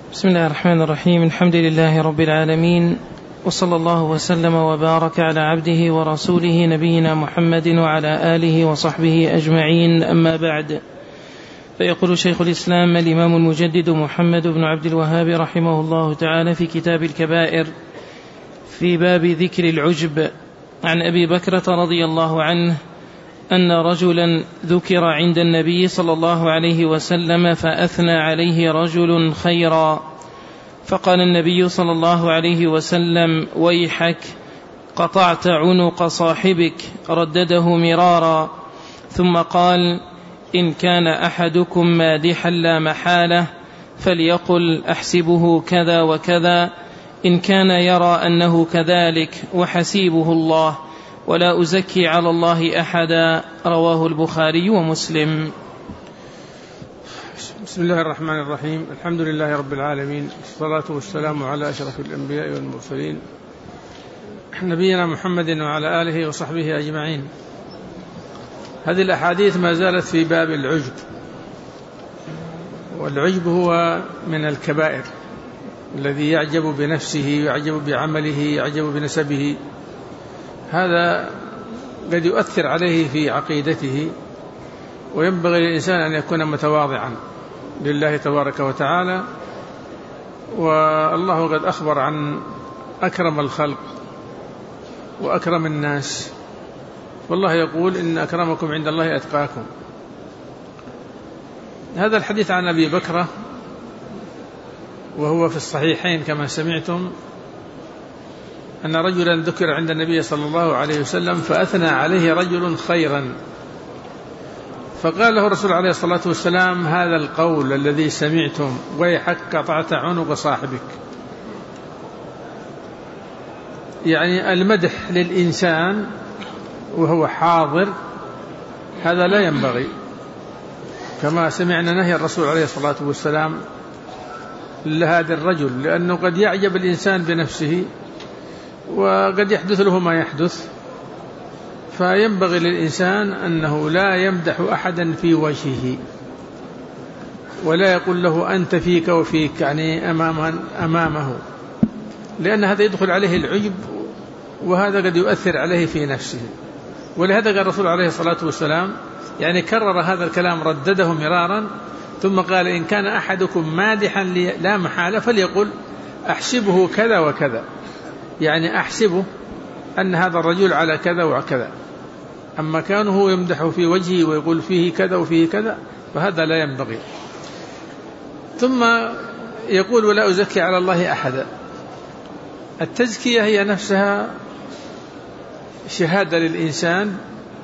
بسم الله الرحمن الرحيم. الحمد لله رب العالمين، وصلى الله وسلم وبارك على عبده ورسوله نبينا محمد وعلى آله وصحبه أجمعين، أما بعد. فيقول شيخ الإسلام الإمام المجدد محمد بن عبد الوهاب رحمه الله تعالى في كتاب الكبائر في باب ذكر العجب عن أبي بكرة رضي الله عنه أن رجلا ذكر عند النبي صلى الله عليه وسلم فأثنى عليه رجل خيرا، فقال النبي صلى الله عليه وسلم: ويحك، قطعت عنق صاحبك. ردده مرارا، ثم قال: إن كان أحدكم مادحا لا محالة فليقل أحسبه كذا وكذا، إن كان يرى أنه كذلك وحسيبه الله، ولا أزكي على الله أحدا. رواه البخاري ومسلم. بسم الله الرحمن الرحيم. الحمد لله رب العالمين، والصلاة والسلام على أشرف الأنبياء والمرسلين نبينا محمد وعلى آله وصحبه أجمعين. هذه الأحاديث ما زالت في باب العجب، والعجب هو من الكبائر الذي يعجب بنفسه، يعجب بعمله، يعجب بنسبه. هذا قد يؤثر عليه في عقيدته، وينبغي للإنسان أن يكون متواضعا لله تبارك وتعالى. والله قد أخبر عن أكرم الخلق وأكرم الناس، والله يقول: إن أكرمكم عند الله أتقاكم. هذا الحديث عن أبي بكرة وهو في الصحيحين كما سمعتم، أن رجلا ذكر عند النبي صلى الله عليه وسلم فأثنى عليه رجل خيرا، فقال له الرسول عليه الصلاة والسلام: هذا القول الذي سمعتم، ويحك قطعت عنق صاحبك. يعني المدح للإنسان وهو حاضر هذا لا ينبغي، كما سمعنا نهي الرسول عليه الصلاة والسلام لهذا الرجل، لأنه قد يعجب الإنسان بنفسه وقد يحدث له ما يحدث. فينبغي للإنسان أنه لا يمدح أحدا في وجهه، ولا يقول له أنت فيك وفيك، يعني أمامه، لأن هذا يدخل عليه العجب، وهذا قد يؤثر عليه في نفسه. ولهذا قال الرسول عليه الصلاة والسلام، يعني كرر هذا الكلام، ردده مرارا، ثم قال: إن كان أحدكم مادحا لا محالة فليقل أحسبه كذا وكذا، يعني أحسبه أن هذا الرجل على كذا وكذا. أما كانه يمدح في وجهه ويقول فيه كذا وفيه كذا فهذا لا ينبغي. ثم يقول: ولا أزكي على الله أحدا. التزكية هي نفسها شهادة للإنسان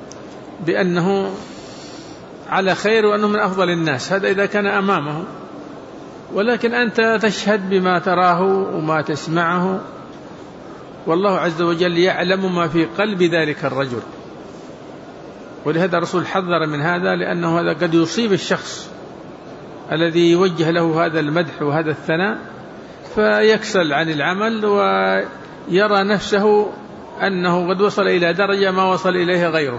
بأنه على خير وأنه من أفضل الناس، هذا إذا كان أمامه. ولكن أنت تشهد بما تراه وما تسمعه، والله عز وجل يعلم ما في قلب ذلك الرجل. ولهذا الرسول حذر من هذا، لأنه هذا قد يصيب الشخص الذي يوجه له هذا المدح وهذا الثناء، فيكسل عن العمل ويرى نفسه أنه قد وصل إلى درجة ما وصل إليه غيره.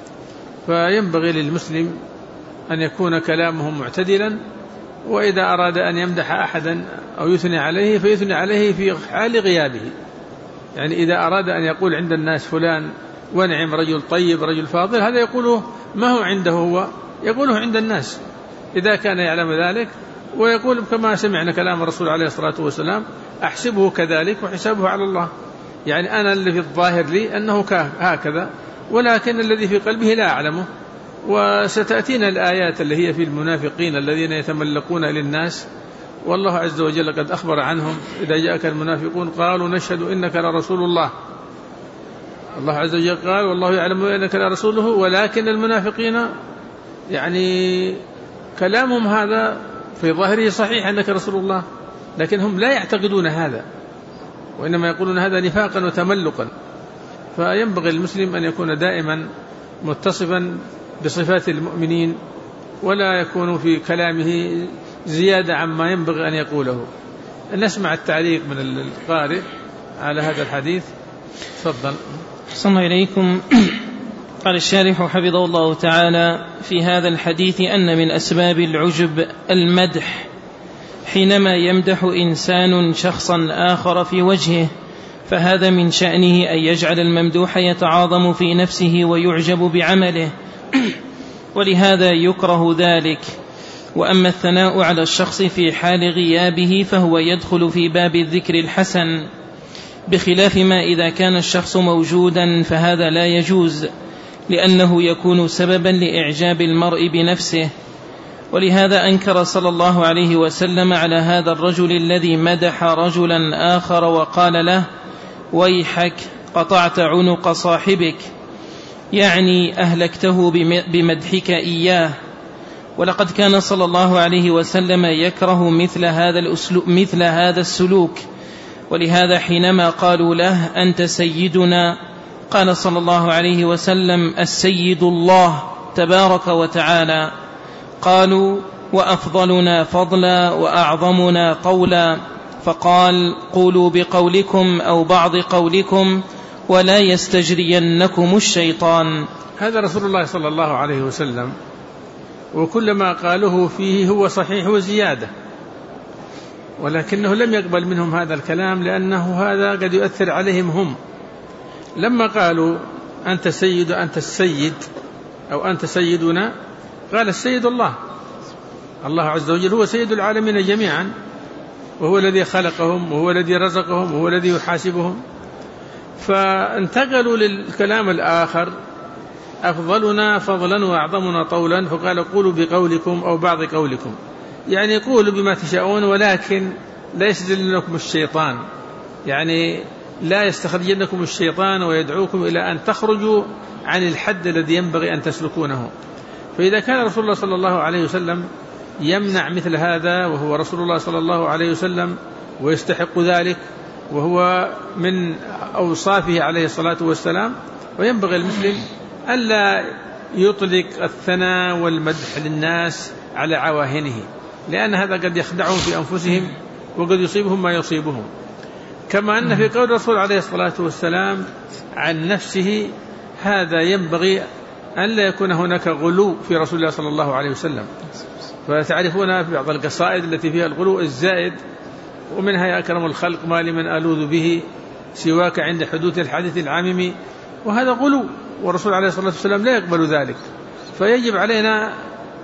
فينبغي للمسلم أن يكون كلامه معتدلا، وإذا أراد أن يمدح أحدا أو يثني عليه فيثني عليه في حال غيابه. يعني إذا أراد أن يقول عند الناس فلان ونعم، رجل طيب، رجل فاضل، هذا يقوله ما هو عنده هو، يقوله عند الناس إذا كان يعلم ذلك. ويقول كما سمعنا كلام الرسول عليه الصلاة والسلام: أحسبه كذلك وحسابه على الله. يعني أنا اللي في الظاهر لي أنه هكذا، ولكن الذي في قلبه لا أعلمه. وستأتينا الآيات اللي هي في المنافقين الذين يتملقون للناس، والله عز وجل قد أخبر عنهم: إذا جاءك المنافقون قالوا نشهد إنك لرسول الله. الله عز وجل قال: والله يعلم إنك لرسوله، ولكن المنافقين يعني كلامهم هذا في ظاهره صحيح أنك رسول الله، لكن هم لا يعتقدون هذا، وإنما يقولون هذا نفاقا وتملقا. فينبغي المسلم أن يكون دائما متصفا بصفات المؤمنين، ولا يكون في كلامه زيادة عما ينبغي أن يقوله. نسمع التعليق من القارئ على هذا الحديث. تفضل. صلى إليكم. قال الشارح حفظه الله تعالى: في هذا الحديث أن من أسباب العجب المدح حينما يمدح إنسان شخصا آخر في وجهه، فهذا من شأنه أن يجعل الممدوح يتعاظم في نفسه ويعجب بعمله، ولهذا يكره ذلك. وأما الثناء على الشخص في حال غيابه فهو يدخل في باب الذكر الحسن، بخلاف ما إذا كان الشخص موجودا فهذا لا يجوز، لأنه يكون سببا لإعجاب المرء بنفسه. ولهذا أنكر صلى الله عليه وسلم على هذا الرجل الذي مدح رجلا آخر وقال له: ويحك قطعت عنق صاحبك، يعني أهلكته بمدحك إياه. ولقد كان صلى الله عليه وسلم يكره مثل هذا السلوك، ولهذا حينما قالوا له: أنت سيدنا، قال صلى الله عليه وسلم: السيد الله تبارك وتعالى. قالوا: وأفضلنا فضلا وأعظمنا طولا، فقال: قولوا بقولكم أو بعض قولكم ولا يستجرينكم الشيطان. هذا رسول الله صلى الله عليه وسلم، وكل ما قاله فيه هو صحيح وزيادة، ولكنه لم يقبل منهم هذا الكلام، لأنه هذا قد يؤثر عليهم هم. لما قالوا: أنت سيد، أنت السيد، أو أنت سيدنا، قال: السيد الله، الله عز وجل هو سيد العالمين جميعا، وهو الذي خلقهم، وهو الذي رزقهم، وهو الذي يحاسبهم. فانتقلوا للكلام الآخر: أفضلنا فضلا وأعظمنا طولا، فقال: قولوا بقولكم أو بعض قولكم، يعني قولوا بما تشاءون، ولكن لا يستخرجنكم الشيطان، يعني لا يستخرجنكم الشيطان ويدعوكم إلى أن تخرجوا عن الحد الذي ينبغي أن تسلكونه. فإذا كان رسول الله صلى الله عليه وسلم يمنع مثل هذا، وهو رسول الله صلى الله عليه وسلم ويستحق ذلك، وهو من أوصافه عليه الصلاة والسلام، وينبغي المسلم ألا يطلق الثناء والمدح للناس على عواهنه، لأن هذا قد يخدعهم في أنفسهم وقد يصيبهم ما يصيبهم. كما أن في قول الرسول عليه الصلاة والسلام عن نفسه هذا ينبغي أن لا يكون هناك غلو في رسول الله صلى الله عليه وسلم. فتعرفون في بعض القصائد التي فيها الغلو الزائد، ومنها: يا أكرم الخلق ما لمن ألوذ به سواك عند حدوث الحادث العامم، وهذا غلو، والرسول عليه الصلاة والسلام لا يقبل ذلك. فيجب علينا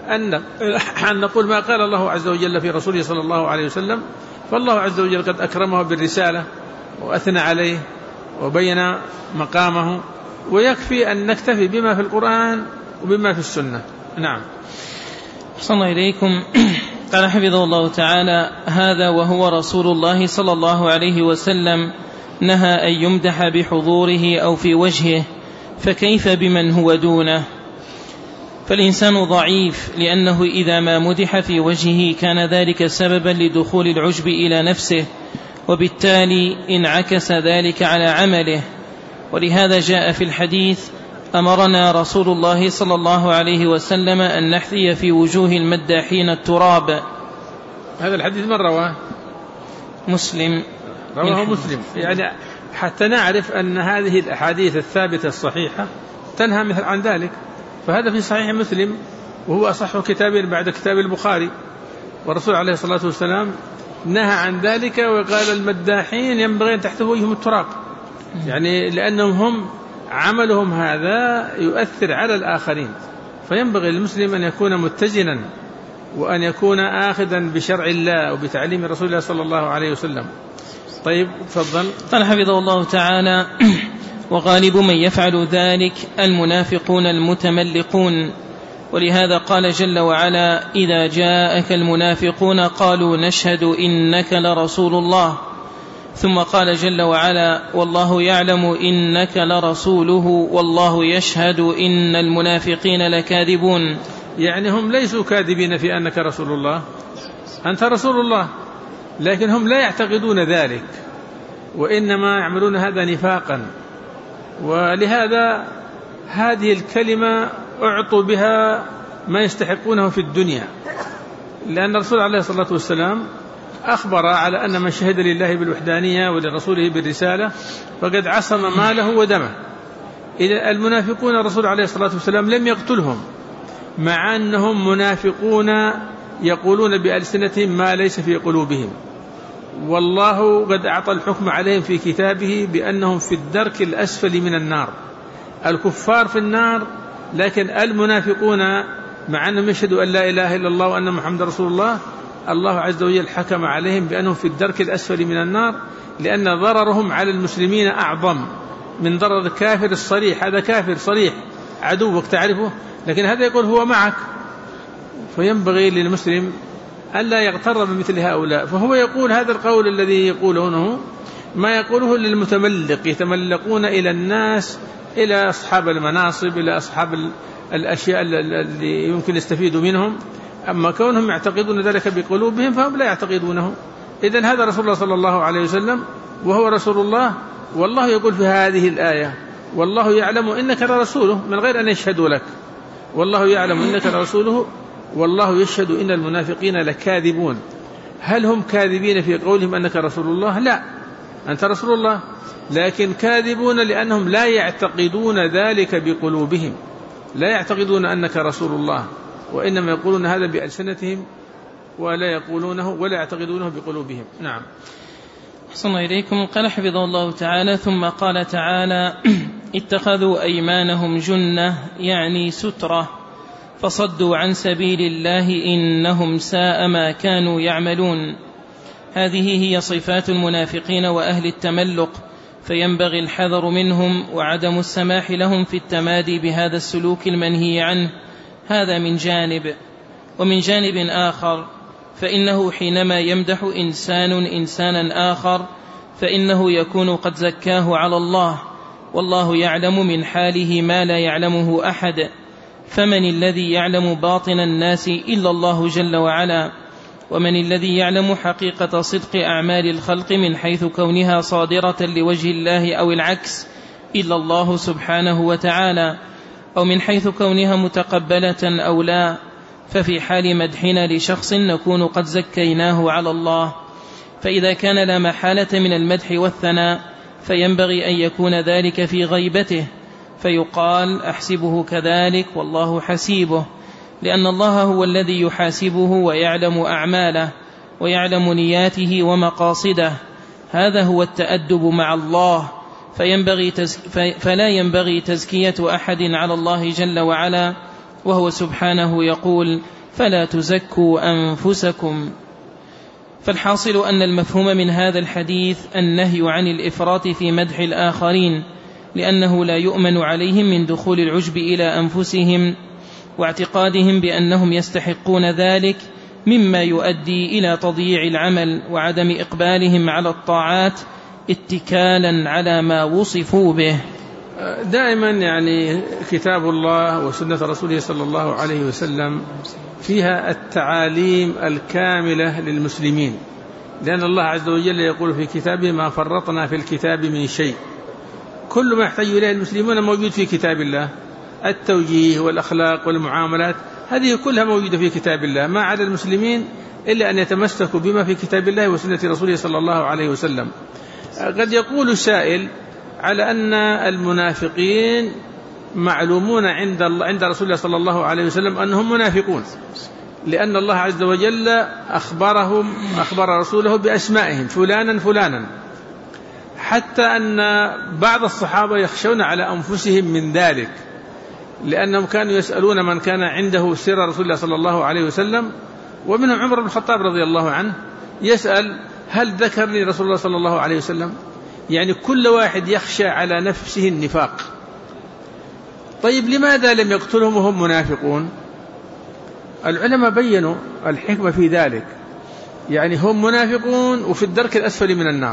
أن نقول ما قال الله عز وجل في رسوله صلى الله عليه وسلم، فالله عز وجل قد أكرمه بالرسالة وأثنى عليه وبين مقامه، ويكفي أن نكتفي بما في القرآن وبما في السنة. نعم. صلى الله إليكم. قال حفظه الله تعالى: هذا وهو رسول الله صلى الله عليه وسلم نهى أن يمدح بحضوره أو في وجهه، فكيف بمن هو دونه؟ فالإنسان ضعيف، لأنه إذا ما مدح في وجهه كان ذلك سببا لدخول العجب إلى نفسه، وبالتالي انعكس ذلك على عمله. ولهذا جاء في الحديث: أمرنا رسول الله صلى الله عليه وسلم أن نحثي في وجوه المداحين التراب. هذا الحديث من رواه؟ مسلم. رواه مسلم، يعني حتى نعرف أن هذه الأحاديث الثابتة الصحيحة تنهى مثل عن ذلك. فهذا في صحيح مسلم، وهو أصح كتاب بعد كتاب البخاري، والرسول عليه الصلاة والسلام نهى عن ذلك، وقال: المداحين ينبغي أن تحت وجههم التراب، يعني لأنهم هم عملهم هذا يؤثر على الآخرين. فينبغي للمسلم أن يكون متزنا، وأن يكون آخذا بشرع الله وبتعليم رسول الله صلى الله عليه وسلم. طيب، تفضل. قال حفظه الله تعالى: وغالب من يفعل ذلك المنافقون المتملقون. ولهذا قال جل وعلا: إذا جاءك المنافقون قالوا نشهد إنك لرسول الله. ثم قال جل وعلا: والله يعلم إنك لرسوله والله يشهد إن المنافقين لكاذبون. يعني هم ليسوا كاذبين في أنك رسول الله، أنت رسول الله، لكن هم لا يعتقدون ذلك، وإنما يعملون هذا نفاقا. ولهذا هذه الكلمة أعطوا بها ما يستحقونه في الدنيا، لأن الرسول عليه الصلاة والسلام أخبر على أن من شهد لله بالوحدانية ولرسوله بالرسالة فقد عصم ماله ودمه. إذا المنافقون الرسول عليه الصلاة والسلام لم يقتلهم، مع أنهم منافقون يقولون بألسنتهم ما ليس في قلوبهم، والله قد أعطى الحكم عليهم في كتابه بأنهم في الدرك الأسفل من النار. الكفار في النار، لكن المنافقون مع أنهم يشهدوا أن لا إله إلا الله وأن محمد رسول الله، الله عز وجل حكم عليهم بأنهم في الدرك الأسفل من النار، لأن ضررهم على المسلمين أعظم من ضرر الكافر الصريح. هذا كافر صريح عدوك تعرفه، لكن هذا يقول هو معك، فينبغي للمسلم ألا يغتر بمثل هؤلاء. فهو يقول هذا القول الذي يقولونه ما يقوله للمتملق، يتملقون إلى الناس، إلى أصحاب المناصب، إلى أصحاب الأشياء اللي يمكن يستفيدوا منهم. أما كونهم يعتقدون ذلك بقلوبهم فهم لا يعتقدونه. إذن هذا رسول الله صلى الله عليه وسلم وهو رسول الله، والله يقول في هذه الآية: والله يعلم إنك لرسوله، من غير أن يشهدوا لك. والله يعلم إنك لرسوله والله يشهد إن المنافقين لكاذبون. هل هم كاذبين في قولهم أنك رسول الله؟ لا، أنت رسول الله، لكن كاذبون لأنهم لا يعتقدون ذلك بقلوبهم، لا يعتقدون أنك رسول الله، وإنما يقولون هذا بألسنتهم ولا يقولونه ولا يعتقدونه بقلوبهم. نعم. أحسن الله إليكم. قال حفظه الله تعالى: ثم قال تعالى: اتخذوا أيمانهم جنة، يعني سترة، فصدوا عن سبيل الله إنهم ساء ما كانوا يعملون. هذه هي صفات المنافقين وأهل التملق، فينبغي الحذر منهم وعدم السماح لهم في التمادي بهذا السلوك المنهي عنه. هذا من جانب. ومن جانب آخر، فإنه حينما يمدح إنسان إنسانا آخر فإنه يكون قد زكاه على الله، والله يعلم من حاله ما لا يعلمه أحد. فمن الذي يعلم باطن الناس إلا الله جل وعلا؟ ومن الذي يعلم حقيقة صدق أعمال الخلق من حيث كونها صادرة لوجه الله أو العكس إلا الله سبحانه وتعالى، أو من حيث كونها متقبلة أو لا؟ ففي حال مدحنا لشخص نكون قد زكيناه على الله. فإذا كان لا محالة من المدح والثناء فينبغي أن يكون ذلك في غيبته، فيقال: أحسبه كذلك والله حسيبه، لأن الله هو الذي يحاسبه ويعلم أعماله ويعلم نياته ومقاصده. هذا هو التأدب مع الله. فلا ينبغي تزكية أحد على الله جل وعلا، وهو سبحانه يقول: فلا تزكوا أنفسكم. فالحاصل أن المفهوم من هذا الحديث النهي عن الإفراط في مدح الآخرين، لأنه لا يؤمن عليهم من دخول العجب إلى أنفسهم واعتقادهم بأنهم يستحقون ذلك، مما يؤدي إلى تضييع العمل وعدم إقبالهم على الطاعات اتكالا على ما وصفوا به. دائما يعني كتاب الله وسنة رسوله صلى الله عليه وسلم فيها التعاليم الكاملة للمسلمين، لأن الله عز وجل يقول في كتابه: ما فرطنا في الكتاب من شيء. كل ما يحتاج إليه المسلمون موجود في كتاب الله، التوجيه والأخلاق والمعاملات هذه كلها موجودة في كتاب الله، ما على المسلمين إلا أن يتمسكوا بما في كتاب الله وسنة رسوله صلى الله عليه وسلم. قد يقول سائل على أن المنافقين معلومون عند رسول الله صلى الله عليه وسلم أنهم منافقون، لأن الله عز وجل أخبر رسوله بأسمائهم فلانا فلانا، حتى أن بعض الصحابة يخشون على أنفسهم من ذلك، لأنهم كانوا يسألون من كان عنده سر رسول الله صلى الله عليه وسلم، ومنهم عمر بن الخطاب رضي الله عنه يسأل: هل ذكرني رسول الله صلى الله عليه وسلم؟ يعني كل واحد يخشى على نفسه النفاق. طيب لماذا لم يقتلهم وهم منافقون؟ العلماء بيّنوا الحكمة في ذلك، يعني هم منافقون وفي الدرك الأسفل من النار،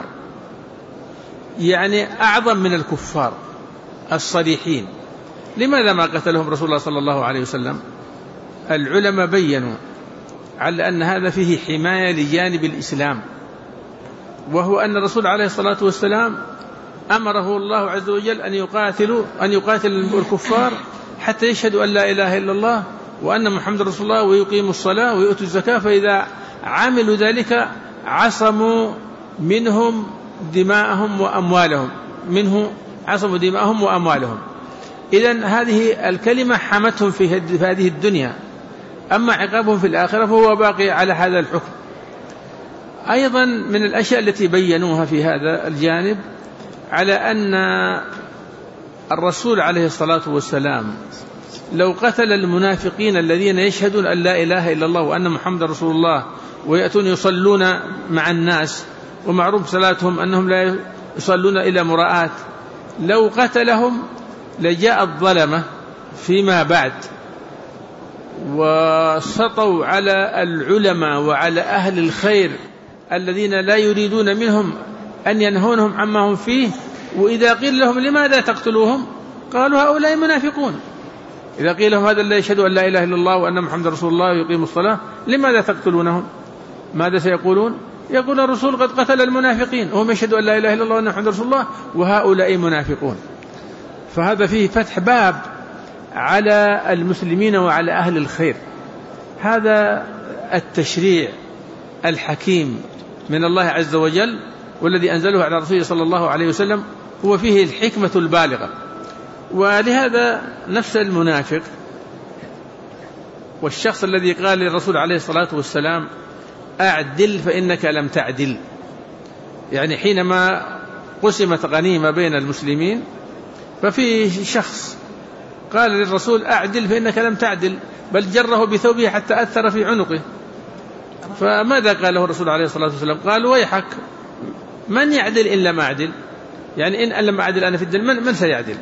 يعني أعظم من الكفار الصريحين. لماذا ما قتلهم رسول الله صلى الله عليه وسلم؟ العلماء بيّنوا على أن هذا فيه حماية لجانب الإسلام، وهو أن الرسول عليه الصلاة والسلام أمره الله عز وجل أن يقاتل الكفار حتى يشهدوا أن لا إله إلا الله وأن محمد رسول الله ويقيموا الصلاة ويؤتوا الزكاة، فإذا عملوا ذلك عصموا منهم دماءهم وأموالهم. إذن هذه الكلمة حمتهم في هذه الدنيا، أما عقابهم في الآخرة فهو باقي على هذا الحكم. أيضا من الأشياء التي بينوها في هذا الجانب على أن الرسول عليه الصلاة والسلام لو قتل المنافقين الذين يشهدون أن لا إله إلا الله وأن محمد رسول الله ويأتون يصلون مع الناس ومعروف صلاتهم أنهم لا يصلون إلى مراءات، لو قتلهم لجاء الظلمة فيما بعد وسطوا على العلماء وعلى أهل الخير الذين لا يريدون منهم أن ينهونهم عما هم فيه، وإذا قيل لهم لماذا تقتلوهم قالوا هؤلاء منافقون. إذا قيل لهم هذا لا يشهد أن لا إله إلا الله وأن محمد رسول الله ويقيم الصلاة لماذا تقتلونهم؟ ماذا سيقولون؟ يقول الرسول قد قتل المنافقين وهم يشهدوا أن لا إله إلا الله وأن محمد رسول الله وهؤلاء منافقون. فهذا فيه فتح باب على المسلمين وعلى أهل الخير. هذا التشريع الحكيم من الله عز وجل والذي أنزله على رسوله صلى الله عليه وسلم هو فيه الحكمة البالغة. ولهذا نفس المنافق والشخص الذي قال للرسول عليه الصلاة والسلام أعدل فإنك لم تعدل، يعني حينما قسمت غنيمة بين المسلمين ففي شخص قال للرسول أعدل فإنك لم تعدل، بل جره بثوبه حتى أثر في عنقه. فماذا قال له الرسول عليه الصلاة والسلام؟ قال ويحك، من يعدل إلا ما أعدل؟ يعني إن لم أعدل أنا في الدين من سيعدل؟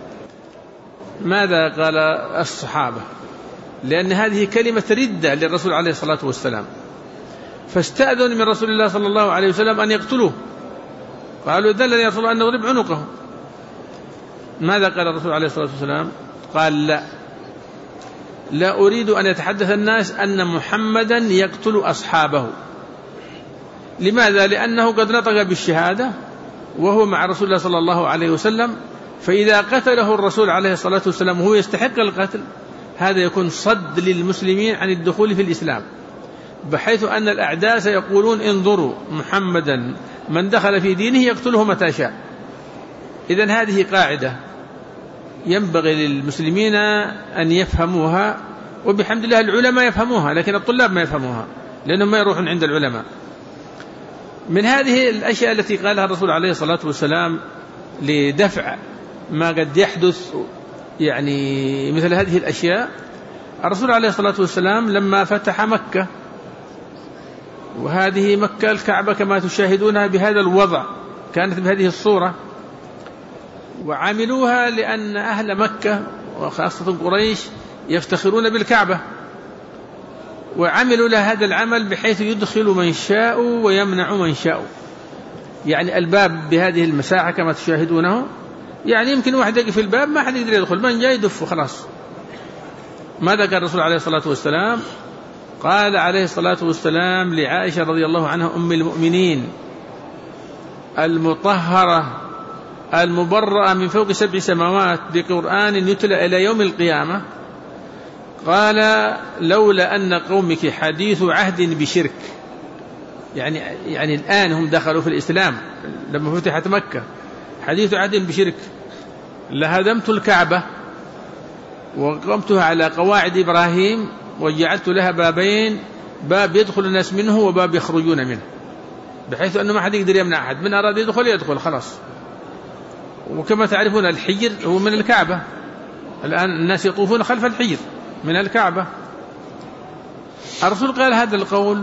ماذا قال الصحابة؟ لأن هذه كلمة ردة للرسول عليه الصلاة والسلام، فاستأذن من رسول الله صلى الله عليه وسلم أن يقتلوه. قالوا دلني يا رسول الله أن نضرب عنقه. ماذا قال الرسول عليه الصلاة والسلام؟ قال لا أريد أن يتحدث الناس أن محمدا يقتل أصحابه. لماذا؟ لأنه قد نطق بالشهادة وهو مع رسول الله صلى الله عليه وسلم، فإذا قتله الرسول عليه الصلاة والسلام وهو يستحق القتل هذا يكون صد للمسلمين عن الدخول في الإسلام، بحيث أن الأعداء سيقولون انظروا محمدا من دخل في دينه يقتله متى شاء. إذن هذه قاعدة ينبغي للمسلمين أن يفهموها، وبحمد الله العلماء يفهموها لكن الطلاب ما يفهموها لأنهم ما يروحون عند العلماء. من هذه الأشياء التي قالها الرسول عليه الصلاة والسلام لدفع ما قد يحدث يعني مثل هذه الأشياء، الرسول عليه الصلاة والسلام لما فتح مكة، وهذه مكة الكعبة كما تشاهدونها بهذا الوضع كانت بهذه الصورة، وعملوها لأن أهل مكة وخاصة قريش يفتخرون بالكعبة، وعملوا لها هذا العمل بحيث يدخل من شاء ويمنع من شاء. يعني الباب بهذه المساحة كما تشاهدونه، يعني يمكن واحد يقف في الباب ما حد يقدر يدخل، من جاي يدف وخلاص. ماذا قال الرسول عليه الصلاة والسلام؟ قال عليه الصلاة والسلام لعائشة رضي الله عنها أم المؤمنين المطهرة المبرأة من فوق 7 سماوات بقرآن يتلى إلى يوم القيامة، قال لولا أن قومك حديث عهد بشرك، يعني الآن هم دخلوا في الإسلام لما فتحت مكة، حديث عهد بشرك، لهدمت الكعبة وقمتها على قواعد إبراهيم وجعلت لها بابين، باب يدخل الناس منه وباب يخرجون منه، بحيث أنه ما حد يقدر يمنع أحد، من أراد يدخل خلاص. وكما تعرفون الحجر هو من الكعبة، الآن الناس يطوفون خلف الحجر من الكعبة. الرسول قال هذا القول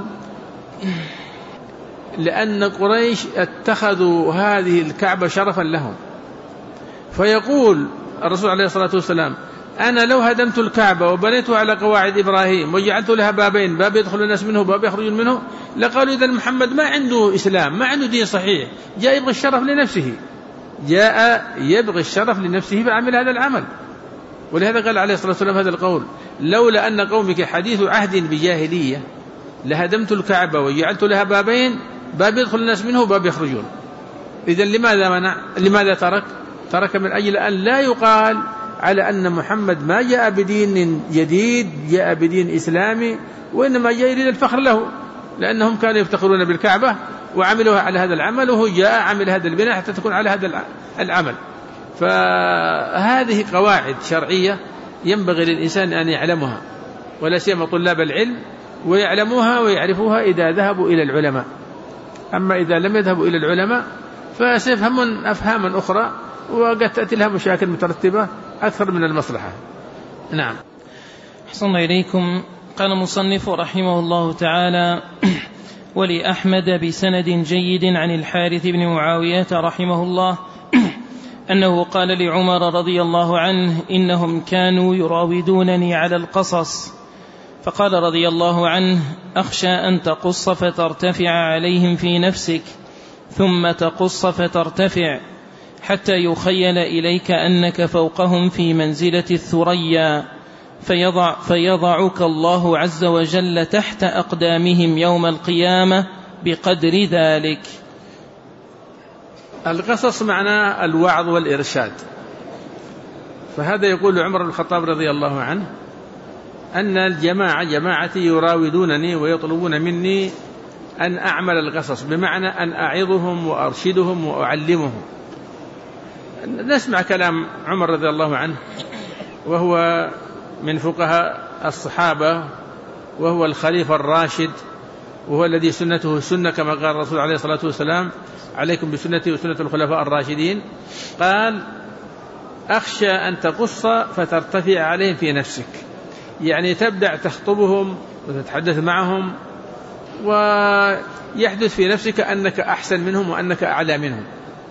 لأن قريش اتخذوا هذه الكعبة شرفا لهم، فيقول الرسول عليه الصلاة والسلام أنا لو هدمت الكعبة وبنيتها على قواعد إبراهيم وجعلت لها بابين، باب يدخل الناس منه وباب يخرجون منه، لقالوا إذا محمد ما عنده إسلام، ما عنده دين صحيح، جاء يبغي الشرف لنفسه، جاء يبغي الشرف لنفسه فعمل هذا العمل. ولهذا قال عليه الصلاة والسلام هذا القول لولا أن قومك حديث عهد بجاهلية لهدمت الكعبة وجعلت لها بابين، باب يدخل الناس منه وباب يخرجون. إذن لماذا منع؟ لماذا ترك من أجل أن لا يقال على أن محمد ما جاء بدين جديد، جاء بدين إسلامي، وإنما جاء يريد الفخر له، لأنهم كانوا يفتخرون بالكعبة وعملوها على هذا العمل، وهو جاء عمل هذا البناء حتى تكون على هذا العمل. فهذه قواعد شرعية ينبغي للإنسان أن يعلمها، ولا سيما طلاب العلم، ويعلموها ويعرفوها إذا ذهبوا إلى العلماء. أما إذا لم يذهبوا إلى العلماء فسيفهمون أفهاما أخرى، وقد تأتي لها مشاكل مترتبة أكثر من المصلحة. نعم. أحسن إليكم. قال المصنف رحمه الله تعالى: ولأحمد بسند جيد عن الحارث بن معاوية رحمه الله أنه قال لعمر رضي الله عنه: إنهم كانوا يراودونني على القصص، فقال رضي الله عنه: أخشى أن تقص فترتفع عليهم في نفسك، ثم تقص فترتفع حتى يخيل إليك أنك فوقهم في منزلة الثريا، فيضعك الله عز وجل تحت أقدامهم يوم القيامة بقدر ذلك. القصص معناه الوعظ والإرشاد. فهذا يقول عمر بن الخطاب رضي الله عنه أن جماعتي يراودونني ويطلبون مني أن أعمل القصص، بمعنى أن أعظهم وأرشدهم وأعلمهم. نسمع كلام عمر رضي الله عنه، وهو من فقهاء الصحابة، وهو الخليفة الراشد، وهو الذي سنته سنة كما قال الرسول عليه الصلاة والسلام: عليكم بسنتي وسنة الخلفاء الراشدين. قال: أخشى أن تقص فترتفع عليهم في نفسك، يعني تبدأ تخطبهم وتتحدث معهم ويحدث في نفسك أنك أحسن منهم وأنك أعلى منهم،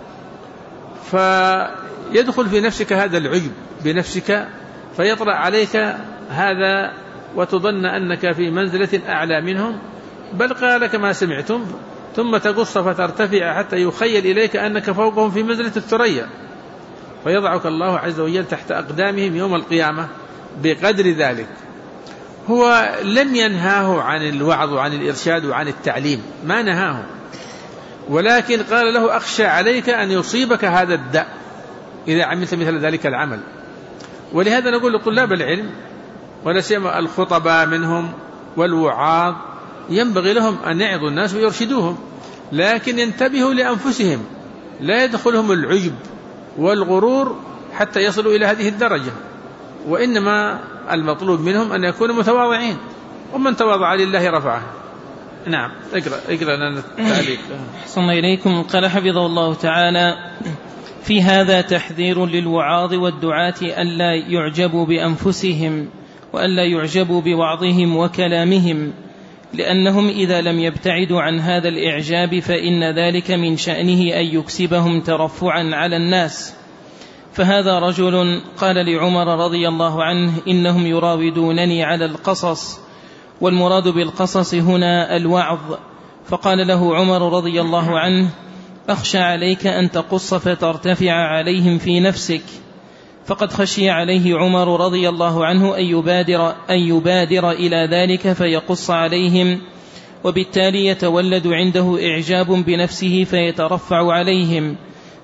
فيدخل في نفسك هذا العجب بنفسك، فيطرأ عليك هذا وتظن أنك في منزلة أعلى منهم. بل قال كما سمعتم: ثم تقص فترتفع حتى يخيل إليك أنك فوقهم في منزلة الثريا، فيضعك الله عز وجل تحت أقدامهم يوم القيامة بقدر ذلك. هو لم ينهاه عن الوعظ وعن الإرشاد وعن التعليم، ما نهاه، ولكن قال له: أخشى عليك أن يصيبك هذا الداء إذا عملت مثل ذلك العمل. ولهذا نقول لطلاب العلم ولا سيما الخطباء منهم والوعاظ، ينبغي لهم أن يعظوا الناس ويرشدوهم، لكن ينتبهوا لأنفسهم، لا يدخلهم العجب والغرور حتى يصلوا إلى هذه الدرجة، وإنما المطلوب منهم أن يكونوا متواضعين، ومن تواضع لله رفعه. نعم. اقرأ لنا التعليق. صلى إليكم. قال حفظه الله تعالى: في هذا تحذير للوعاظ والدعاة ألا يعجبوا بأنفسهم وألا يعجبوا بوعظهم وكلامهم، لأنهم إذا لم يبتعدوا عن هذا الإعجاب فإن ذلك من شأنه أن يكسبهم ترفعا على الناس. فهذا رجل قال لعمر رضي الله عنه: إنهم يراودونني على القصص، والمراد بالقصص هنا الوعظ. فقال له عمر رضي الله عنه: أخشى عليك أن تقص فترتفع عليهم في نفسك. فقد خشي عليه عمر رضي الله عنه أن يبادر إلى ذلك فيقص عليهم، وبالتالي يتولد عنده إعجاب بنفسه فيترفع عليهم،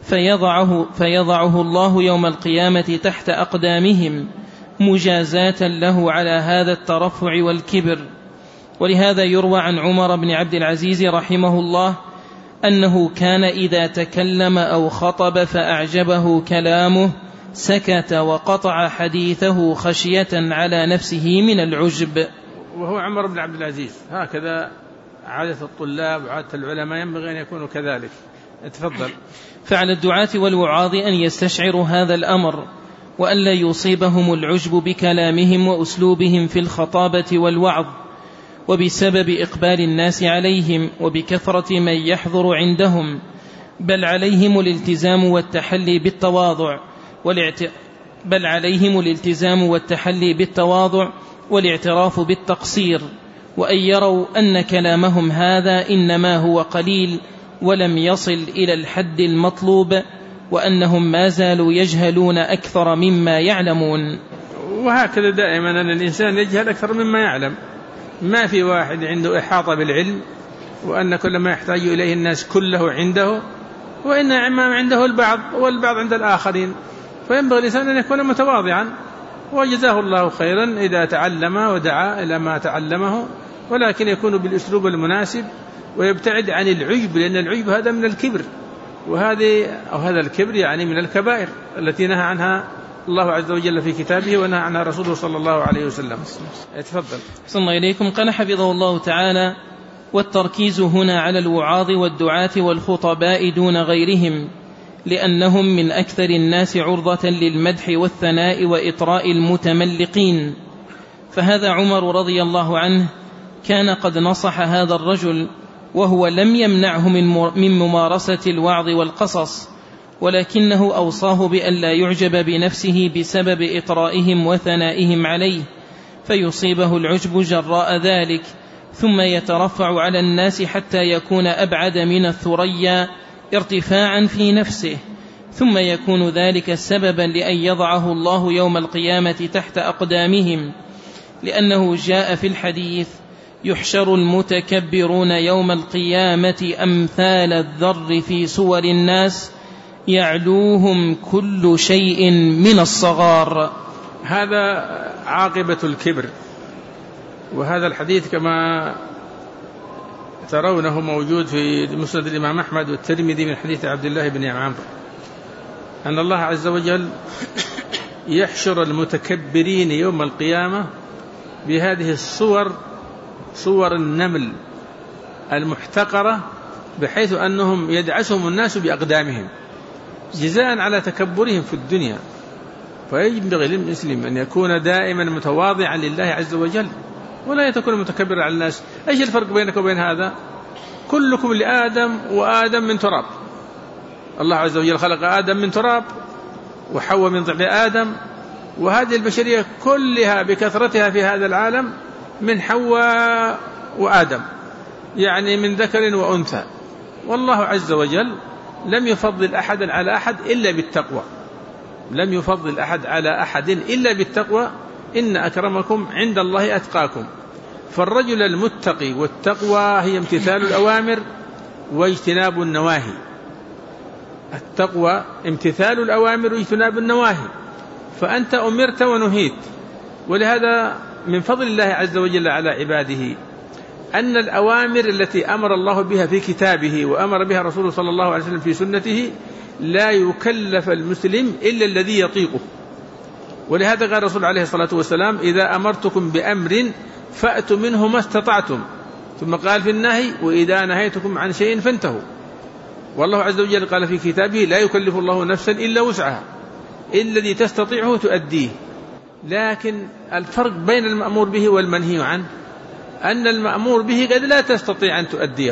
فيضعه الله يوم القيامة تحت أقدامهم مجازاة له على هذا الترفع والكبر. ولهذا يروى عن عمر بن عبد العزيز رحمه الله أنه كان إذا تكلم أو خطب فأعجبه كلامه سكت وقطع حديثه خشية على نفسه من العجب. وهو عمر بن عبد العزيز، هكذا عادة الطلاب وعادة العلماء ينبغي أن يكونوا كذلك. تفضل. فعلى الدعاة والوعاظ أن يستشعروا هذا الأمر، وألا يصيبهم العجب بكلامهم وأسلوبهم في الخطابة والوعظ، وبسبب إقبال الناس عليهم وبكثرة من يحضر عندهم، بل عليهم الالتزام والتواضع والاعتراف بالتقصير، وأن يروا أن كلامهم هذا إنما هو قليل ولم يصل إلى الحد المطلوب، وأنهم ما زالوا يجهلون أكثر مما يعلمون. وهكذا دائما أن الإنسان يجهل أكثر مما يعلم، ما في واحد عنده إحاطة بالعلم وأن كل ما يحتاج إليه الناس كله عنده، وإن عمام عنده البعض والبعض عند الآخرين. فينبغي الإنسان أن يكون متواضعا، وجزاه الله خيرا إذا تعلم ودعا إلى ما تعلمه، ولكن يكون بالأسلوب المناسب ويبتعد عن العجب، لأن العجب هذا من الكبر، وهذا الكبر يعني من الكبائر التي نهى عنها الله عز وجل في كتابه ونهى عنها رسوله صلى الله عليه وسلم. تفضل. صلى الله إليكم. قال حفظه الله تعالى: والتركيز هنا على الوعاظ والدعاة والخطباء دون غيرهم، لأنهم من أكثر الناس عرضة للمدح والثناء وإطراء المتملقين. فهذا عمر رضي الله عنه كان قد نصح هذا الرجل، وهو لم يمنعه من ممارسة الوعظ والقصص، ولكنه أوصاه بأن لا يعجب بنفسه بسبب إطرائهم وثنائهم عليه، فيصيبه العجب جراء ذلك، ثم يترفع على الناس حتى يكون أبعد من الثريا ارتفاعا في نفسه، ثم يكون ذلك سببا لأن يضعه الله يوم القيامة تحت أقدامهم، لأنه جاء في الحديث: يحشر المتكبرون يوم القيامة أمثال الذر في صور الناس يعلوهم كل شيء من الصغار. هذا عاقبة الكبر. وهذا الحديث كما ترونه موجود في مسند الإمام أحمد والترمذي من حديث عبد الله بن عمرو أن الله عز وجل يحشر المتكبرين يوم القيامة بهذه الصور، صور النمل المحتقرة، بحيث أنهم يدعسهم الناس بأقدامهم جزاء على تكبرهم في الدنيا. فينبغي للمسلم أن يكون دائما متواضعا لله عز وجل، ولا يكون متكبرا على الناس. ايش الفرق بينك وبين هذا؟ كلكم لآدم، وآدم من تراب. الله عز وجل خلق آدم من تراب، وحواء من ضعف آدم، وهذه البشرية كلها بكثرتها في هذا العالم من حواء وآدم، يعني من ذكر وأنثى. والله عز وجل لم يفضل أحدا على أحد إلا بالتقوى، لم يفضل أحد على أحد إلا بالتقوى، إن أكرمكم عند الله أتقاكم. فالرجل المتقي، والتقوى هي امتثال الأوامر واجتناب النواهي. التقوى امتثال الأوامر واجتناب النواهي، فأنت أمرت ونهيت. ولهذا من فضل الله عز وجل على عباده أن الأوامر التي أمر الله بها في كتابه وأمر بها رسوله صلى الله عليه وسلم في سنته لا يكلف المسلم إلا الذي يطيقه. ولهذا قال الرسول عليه الصلاة والسلام: إذا أمرتكم بأمر فأتوا منه ما استطعتم. ثم قال في النهي: وإذا نهيتكم عن شيء فانتهوا. والله عز وجل قال في كتابه: لا يكلف الله نفسا إلا وسعها، الذي تستطيعه تؤديه. لكن الفرق بين المأمور به والمنهي عنه أن المأمور به قد لا تستطيع أن تؤديه.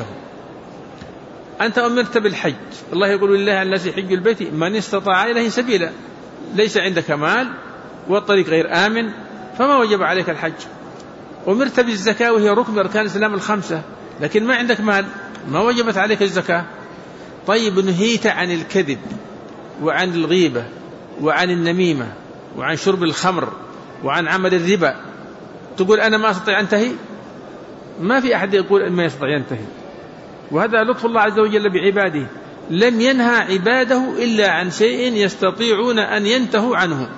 أنت أمرت بالحج، الله يقول: لله على الناس حج البيت من استطاع إليه سبيلا. ليس عندك مال والطريق غير آمن فما وجب عليك الحج. أمرت بالزكاة وهي ركن من أركان الإسلام الخمسة، لكن ما عندك مال ما وجبت عليك الزكاة. طيب نهيت عن الكذب وعن الغيبة وعن النميمة وعن شرب الخمر وعن عمل الربا، تقول أنا ما أستطيع أنتهي؟ ما في أحد يقول ما يستطيع ينتهي. وهذا لطف الله عز وجل بعباده، لم ينهى عباده إلا عن شيء يستطيعون أن ينتهوا عنه.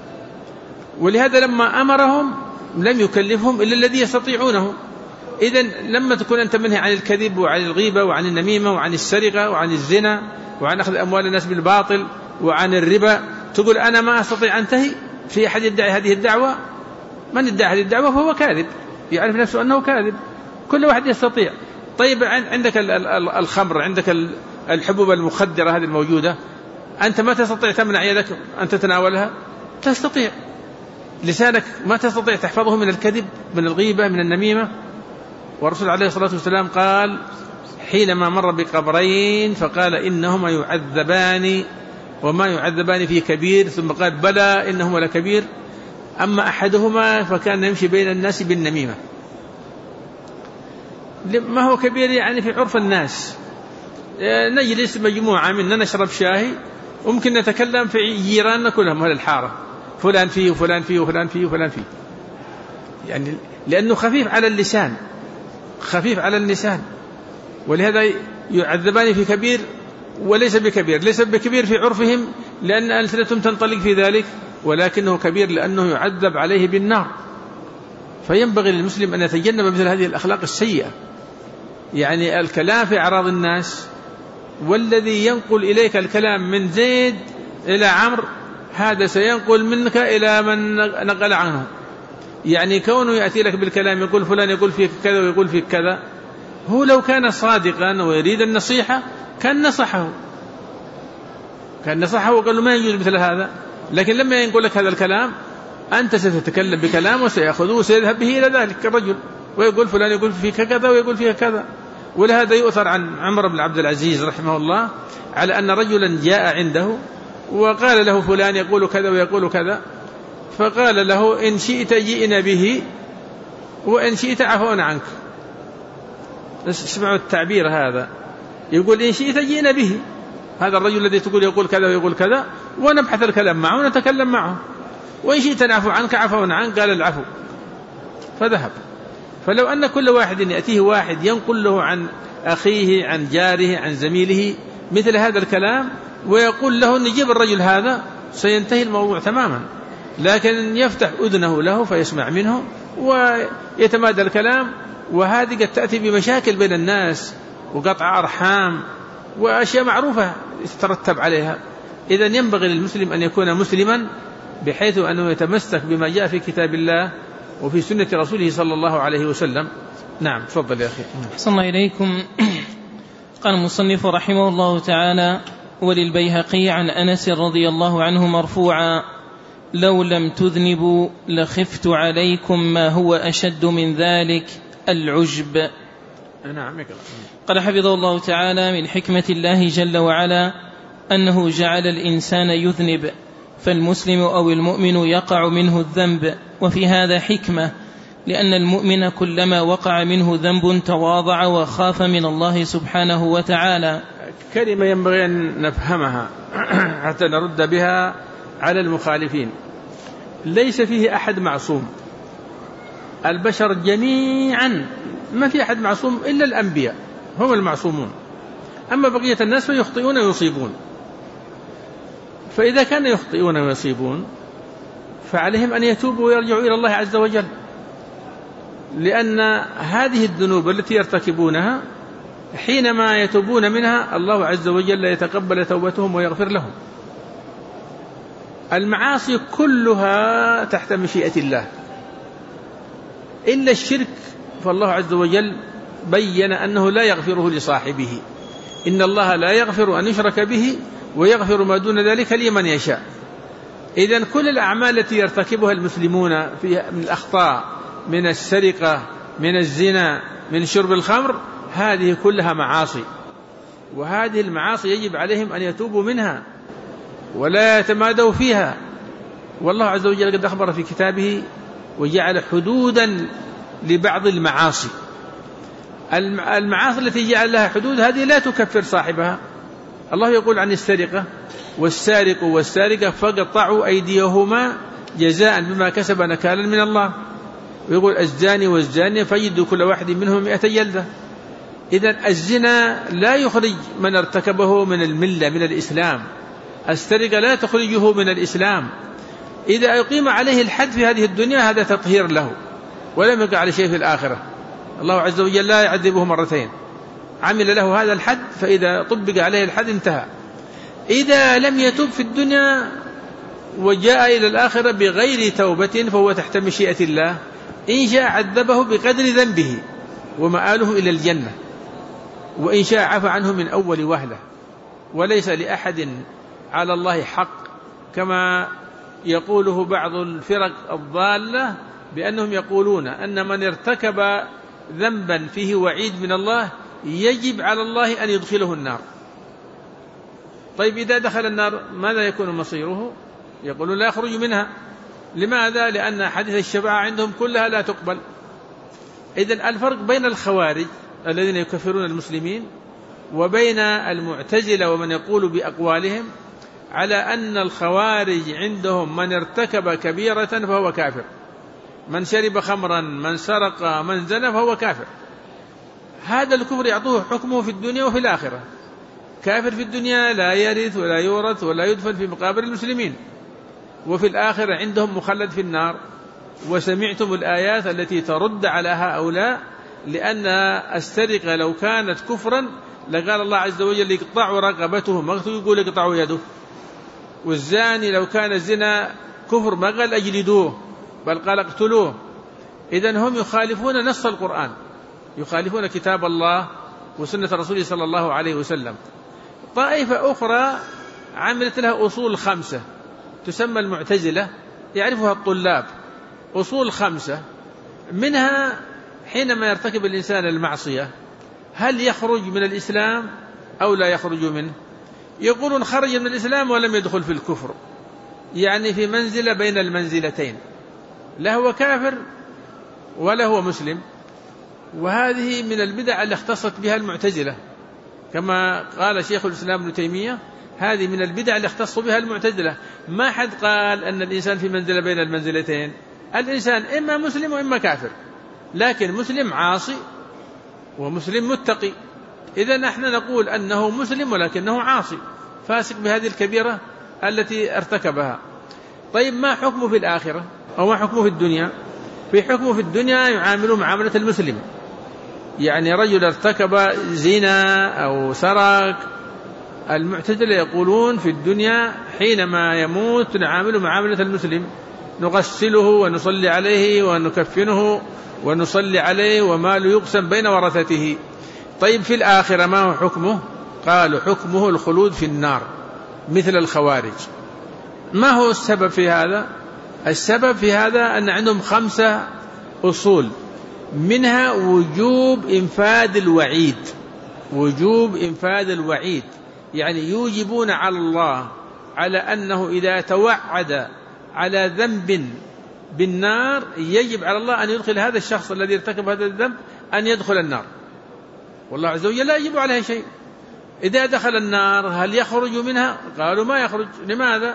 ولهذا لما أمرهم لم يكلفهم إلا الذي يستطيعونه. إذن لما تكون أنت منهي عن الكذب وعن الغيبة وعن النميمة وعن السرقة وعن الزنا وعن أخذ أموال الناس بالباطل وعن الربا، تقول أنا ما أستطيع أنتهي؟ في أحد يدعي هذه الدعوة؟ من يدعي هذه الدعوة فهو كاذب، يعرف نفسه أنه كاذب. كل واحد يستطيع. طيب عندك الخمر، عندك الحبوب المخدرة هذه الموجودة، أنت ما تستطيع تمنع يدك أن تتناولها؟ تستطيع. لسانك ما تستطيع تحفظه من الكذب، من الغيبة، من النميمة. والرسول عليه الصلاة والسلام قال حينما مر بقبرين فقال: إنهما يعذبان وما يعذبان في كبير، ثم قال: بلى إنهما لكبير، أما أحدهما فكان يمشي بين الناس بالنميمة. ما هو كبير يعني في عرف الناس، نجلس مجموعة منا نشرب شاهي وممكن نتكلم في جيراننا كلهم أهل الحارة، فلان فيه وفلان فيه وفلان فيه وفلان فيه، يعني لأنه خفيف على اللسان، خفيف على اللسان. ولهذا يعذبان في كبير وليس بكبير، ليس بكبير في عرفهم لأن ألسنتهم تنطلق في ذلك، ولكنه كبير لأنه يعذب عليه بالنار. فينبغي للمسلم أن يتجنب مثل هذه الأخلاق السيئة، يعني الكلام في أعراض الناس. والذي ينقل إليك الكلام من زيد إلى عمرو هذا سينقل منك إلى من نقل عنه. يعني كونه يأتي لك بالكلام يقول فلان يقول فيك كذا ويقول فيك كذا، هو لو كان صادقا ويريد النصيحة كان نصحه وقال له ما يجوز مثل هذا. لكن لما ينقل لك هذا الكلام أنت ستتكلم بكلام وسيأخذه وسيذهب به إلى ذلك الرجل ويقول فلان يقول فيك كذا ويقول فيك كذا. ولهذا يؤثر عن عمر بن عبد العزيز رحمه الله على أن رجلا جاء عنده وقال له فلان يقول كذا ويقول كذا، فقال له إن شئت جئنا به وإن شئت عفونا عنك. اسمعوا التعبير هذا، يقول إن شئت جئنا به، هذا الرجل الذي تقول يقول كذا ويقول كذا، ونبحث الكلام معه ونتكلم معه، وإن شئت نعفو عنك عفونا عنك. قال العفو فذهب. فلو أن كل واحد يأتيه واحد ينقل له عن أخيه عن جاره عن زميله مثل هذا الكلام ويقول له نجيب الرجل هذا، سينتهي الموضوع تماما. لكن يفتح أذنه له فيسمع منه ويتمادى الكلام، وهذه قد تأتي بمشاكل بين الناس وقطع أرحام وأشياء معروفة يترتب عليها. إذن ينبغي للمسلم أن يكون مسلما بحيث أنه يتمسك بما جاء في كتاب الله وفي سنة رسوله صلى الله عليه وسلم. نعم تفضل يا أخي. أحسن الله إليكم. قال المصنف رحمه الله تعالى: وللبيهقي عن أنس رضي الله عنه مرفوعا: لو لم تذنبوا لخفت عليكم ما هو أشد من ذلك، العجب. نعم. قال حفظه الله تعالى: من حكمة الله جل وعلا أنه جعل الإنسان يذنب، فالمسلم أو المؤمن يقع منه الذنب، وفي هذا حكمة، لأن المؤمن كلما وقع منه ذنب تواضع وخاف من الله سبحانه وتعالى. كلمة ينبغي أن نفهمها حتى نرد بها على المخالفين. ليس فيه أحد معصوم، البشر جميعا ما في أحد معصوم إلا الأنبياء هم المعصومون، أما بقية الناس فيخطئون ويصيبون. فإذا كانوا يخطئون ويصيبون فعليهم أن يتوبوا ويرجعوا إلى الله عز وجل، لأن هذه الذنوب التي يرتكبونها حينما يتوبون منها الله عز وجل يتقبل توبتهم ويغفر لهم. المعاصي كلها تحت مشيئة الله إلا الشرك، فالله عز وجل بين أنه لا يغفره لصاحبه. إن الله لا يغفر أن يشرك به ويغفر ما دون ذلك لمن يشاء. إذن كل الأعمال التي يرتكبها المسلمون من الأخطاء، من السرقة، من الزنا، من شرب الخمر، هذه كلها معاصي، وهذه المعاصي يجب عليهم أن يتوبوا منها ولا يتمادوا فيها. والله عز وجل قد أخبر في كتابه وجعل حدودا لبعض المعاصي. المعاصي التي جعل لها حدود هذه لا تكفر صاحبها. الله يقول عن السرقة: والسارق والسارقة فاقطعوا أيديهما جزاء بما كسب نكالا من الله. ويقول: الزاني والزانية فجلدوا كل واحد منهم 100 جلدة. إذن الزنا لا يخرج من ارتكبه من الملة من الإسلام، السرقة لا تخرجه من الإسلام. إذا يقيم عليه الحد في هذه الدنيا هذا تطهير له ولم يقع عليه شيء في الآخرة. الله عز وجل لا يعذبه مرتين، عمل له هذا الحد فإذا طبق عليه الحد انتهى. إذا لم يتوب في الدنيا وجاء إلى الآخرة بغير توبة فهو تحت مشيئة الله، إن شاء عذبه بقدر ذنبه ومآله إلى الجنة، وإن شاء عفى عنه من أول وهلة. وليس لأحد على الله حق كما يقوله بعض الفرق الضالة، بأنهم يقولون أن من ارتكب ذنبا فيه وعيد من الله يجب على الله أن يدخله النار. طيب إذا دخل النار ماذا يكون مصيره؟ يقولون لا يخرج منها. لماذا؟ لأن حديث الشفاعة عندهم كلها لا تقبل. إذن الفرق بين الخوارج الذين يكفرون المسلمين وبين المعتزلة ومن يقول بأقوالهم على أن الخوارج عندهم من ارتكب كبيرة فهو كافر، من شرب خمرا، من سرق، من زنى فهو كافر. هذا الكفر يعطوه حكمه في الدنيا وفي الآخرة. كافر في الدنيا لا يرث ولا يورث ولا يدفن في مقابر المسلمين، وفي الآخرة عندهم مخلد في النار. وسمعتم الآيات التي ترد على هؤلاء، لأن السرقة لو كانت كفرا لقال الله عز وجل يقطع رقبته، ما يقول يقطع يده. والزاني لو كان الزنا كفر ما قال أجلدوه بل قال اقتلوه. إذن هم يخالفون نص القرآن، يخالفون كتاب الله وسنة رسوله صلى الله عليه وسلم. طائفة أخرى عملت لها أصول 5 تسمى المعتزلة، يعرفها الطلاب، أصول 5 منها حينما يرتكب الإنسان المعصية هل يخرج من الإسلام أو لا يخرج منه؟ يقولون خرج من الإسلام ولم يدخل في الكفر، يعني في منزلة بين المنزلتين، لا هو كافر ولا هو مسلم. وهذه من البدع اللي اختصت بها المعتزلة، كما قال شيخ الإسلام ابن تيمية هذه من البدع اللي اختصوا بها المعتزلة. ما حد قال أن الإنسان في منزلة بين المنزلتين، الإنسان إما مسلم وإما كافر، لكن مسلم عاصي ومسلم متقي. إذا نحن نقول أنه مسلم ولكنه عاصي فاسق بهذه الكبيرة التي ارتكبها. طيب ما حكمه في الآخرة أو ما حكمه في الدنيا؟ في حكمه في الدنيا يعامله معاملة المسلم، يعني رجل ارتكب زنا أو سرق، المعتزلة يقولون في الدنيا حينما يموت نعامله معاملة المسلم، نغسله ونصلي عليه ونكفنه ونصلي عليه وماله يقسم بين ورثته. طيب في الآخرة ما هو حكمه؟ قالوا حكمه الخلود في النار مثل الخوارج. ما هو السبب في هذا؟ السبب في هذا أن عندهم 5 أصول، منها وجوب إنفاذ الوعيد، وجوب إنفاذ الوعيد، يعني يوجبون على الله على أنه إذا توعد على ذنب بالنار يجب على الله أن يدخل هذا الشخص الذي ارتكب هذا الذنب أن يدخل النار، والله عز وجل لا يجب عليه شيء. إذا دخل النار هل يخرج منها؟ قالوا ما يخرج. لماذا؟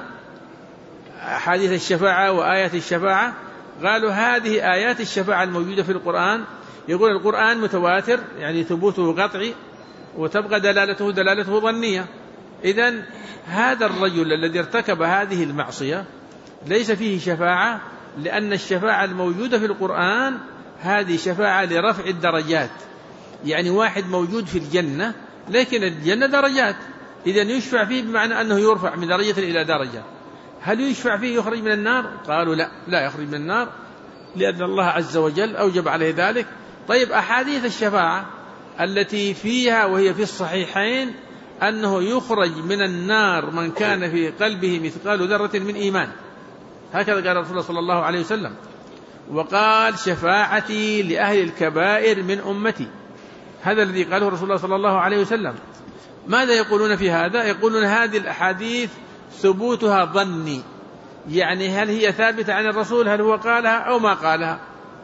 أحاديث الشفاعة وآيات الشفاعة، قالوا هذه آيات الشفاعة الموجودة في القرآن، يقول القرآن متواتر يعني ثبوته قطعي وتبقى دلالته ظنية. إذن هذا الرجل الذي ارتكب هذه المعصية ليس فيه شفاعة، لأن الشفاعة الموجودة في القرآن هذه شفاعة لرفع الدرجات، يعني واحد موجود في الجنة لكن الجنة درجات، إذن يشفع فيه بمعنى أنه يرفع من درجة إلى درجة. هل يشفع فيه يخرج من النار؟ قالوا لا يخرج من النار، لأن الله عز وجل أوجب عليه ذلك. طيب أحاديث الشفاعة التي فيها وهي في الصحيحين أنه يخرج من النار من كان في قلبه مثقال ذرة من إيمان، هكذا قال رسول الله صلى الله عليه وسلم. وقال شفاعتي لأهل الكبائر من أمتي، هذا الذي قاله رسول الله صلى الله عليه وسلم. ماذا يقولون في هذا؟ يقولون هذه الأحاديث ثبوتها ظني، يعني هل هي ثابتة عن الرسول، هل هو قالها أو ما قالها.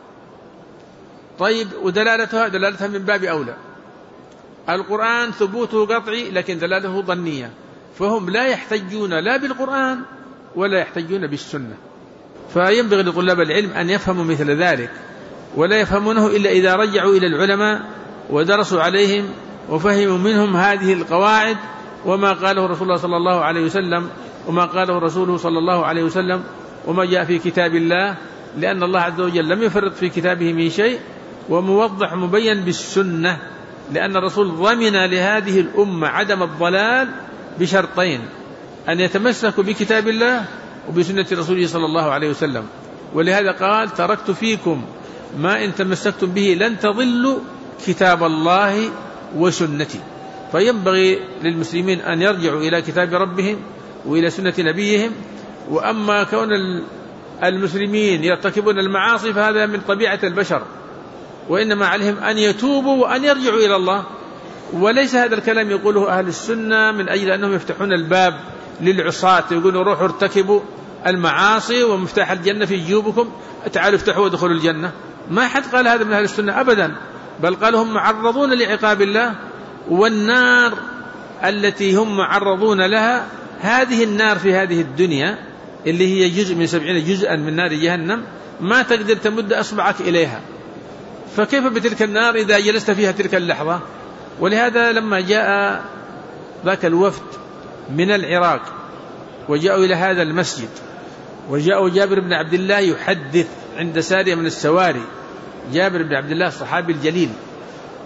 طيب ودلالتها من باب أولى. القرآن ثبوته قطعي لكن دلالته ظنية، فهم لا يحتجون لا بالقرآن ولا يحتجون بالسنة. فينبغي لطلاب العلم أن يفهموا مثل ذلك، ولا يفهمونه إلا إذا رجعوا إلى العلماء ودرسوا عليهم وفهموا منهم هذه القواعد وما قاله رسول الله صلى الله عليه وسلم وما قاله رسوله صلى الله عليه وسلم وما جاء في كتاب الله، لأن الله عز وجل لم يفرط في كتابه من شيء، وموضح مبين بالسنة، لأن الرسول ضمن لهذه الأمة عدم الضلال بشرطين: أن يتمسكوا بكتاب الله وبسنة رسوله صلى الله عليه وسلم. ولهذا قال تركت فيكم ما إن تمسكتم به لن تضلوا كتاب الله وسنتي. فينبغي للمسلمين أن يرجعوا إلى كتاب ربهم وإلى سنة نبيهم. وأما كون المسلمين يرتكبون المعاصي فهذا من طبيعة البشر، وإنما عليهم أن يتوبوا وأن يرجعوا إلى الله. وليس هذا الكلام يقوله أهل السنة من أجل أنهم يفتحون الباب للعصاة، يقولوا روحوا ارتكبوا المعاصي ومفتاح الجنة في جيوبكم، تعالوا افتحوا ودخلوا الجنة. ما حد قال هذا من أهل السنة أبدا، بل قال هم معرضون لعقاب الله، والنار التي هم معرضون لها هذه النار في هذه الدنيا اللي هي جزء من 70 جزءا من نار جهنم، ما تقدر تمد أصبعك إليها، فكيف بتلك النار إذا جلست فيها تلك اللحظة؟ ولهذا لما جاء ذاك الوفد من العراق وجاءوا إلى هذا المسجد، وجاءوا جابر بن عبد الله يحدث عند سارية من السواري، جابر بن عبد الله الصحابي الجليل،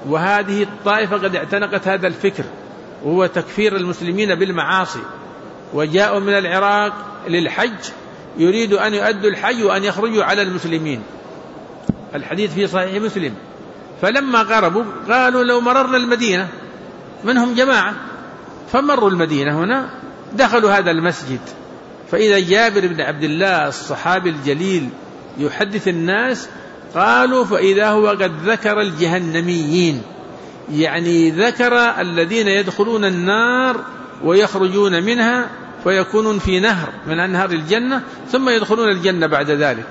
وهذه الطائفة قد اعتنقت هذا الفكر وهو تكفير المسلمين بالمعاصي، وجاءوا من العراق للحج يريد أن يؤدوا الحج وأن يخرجوا على المسلمين. الحديث في صحيح مسلم. فلما قربوا قالوا لو مررنا المدينة، منهم جماعة فمروا المدينة هنا، دخلوا هذا المسجد، فإذا جابر بن عبد الله الصحابي الجليل يحدث الناس، قالوا فإذا هو قد ذكر الجهنميين، يعني ذكر الذين يدخلون النار ويخرجون منها فيكونون في نهر من أنهار الجنة ثم يدخلون الجنة بعد ذلك.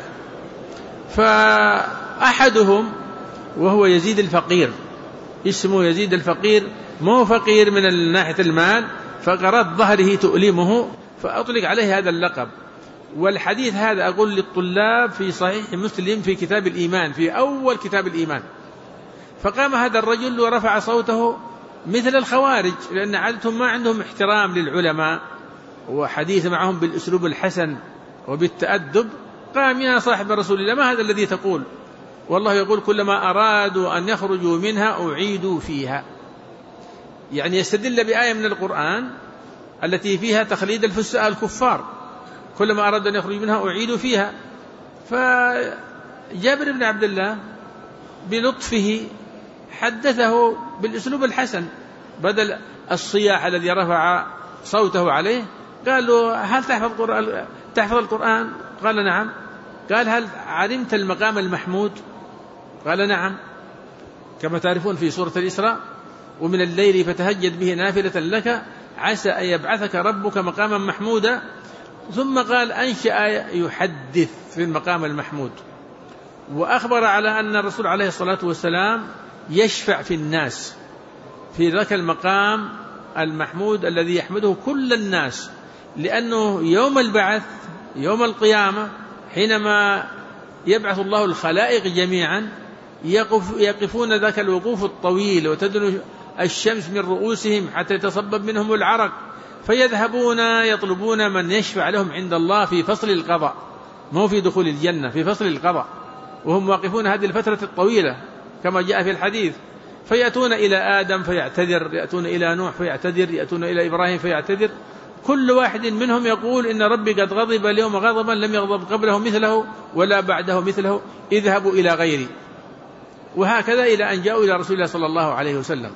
فأحدهم وهو يزيد الفقير، اسمه يزيد الفقير، مو فقير من ناحية المال، فقرات ظهره تؤلمه فأطلق عليه هذا اللقب. والحديث هذا أقول للطلاب في صحيح مسلم في كتاب الإيمان، في أول كتاب الإيمان. فقام هذا الرجل ورفع صوته مثل الخوارج، لأن عادتهم ما عندهم احترام للعلماء وحديث معهم بالأسلوب الحسن وبالتأدب. قام يا صاحب رسول الله ما هذا الذي تقول؟ والله يقول كلما أرادوا أن يخرجوا منها أعيدوا فيها، يعني يستدل بآية من القرآن التي فيها تخليد الكفار، كلما أرادوا أن يخرجوا منها أعيدوا فيها. فجابر بن عبد الله بلطفه حدثه بالأسلوب الحسن بدل الصياح الذي رفع صوته عليه. قال له هل تحفظ القرآن؟ قال نعم. قال هل علمت المقام المحمود؟ قال نعم، كما تعرفون في سورة الإسراء ومن الليل فتهجد به نافلة لك عسى أن يبعثك ربك مقاما محمودا. ثم قال أنشأ يحدث في المقام المحمود، وأخبر على أن الرسول عليه الصلاة والسلام يشفع في الناس في ذاك المقام المحمود الذي يحمده كل الناس، لأنه يوم البعث يوم القيامة حينما يبعث الله الخلائق جميعا يقفون ذاك الوقوف الطويل وتدنو الشمس من رؤوسهم حتى يتصبب منهم العرق، فيذهبون يطلبون من يشفع لهم عند الله في فصل القضاء، مو في دخول الجنة، في فصل القضاء، وهم واقفون هذه الفترة الطويلة كما جاء في الحديث. فيأتون إلى آدم فيعتذر، يأتون إلى نوح فيعتذر، يأتون إلى إبراهيم فيعتذر، كل واحد منهم يقول إن ربي قد غضب اليوم غضبا لم يغضب قبله مثله ولا بعده مثله، اذهبوا إلى غيري. وهكذا إلى أن جاءوا إلى رسول الله صلى الله عليه وسلم.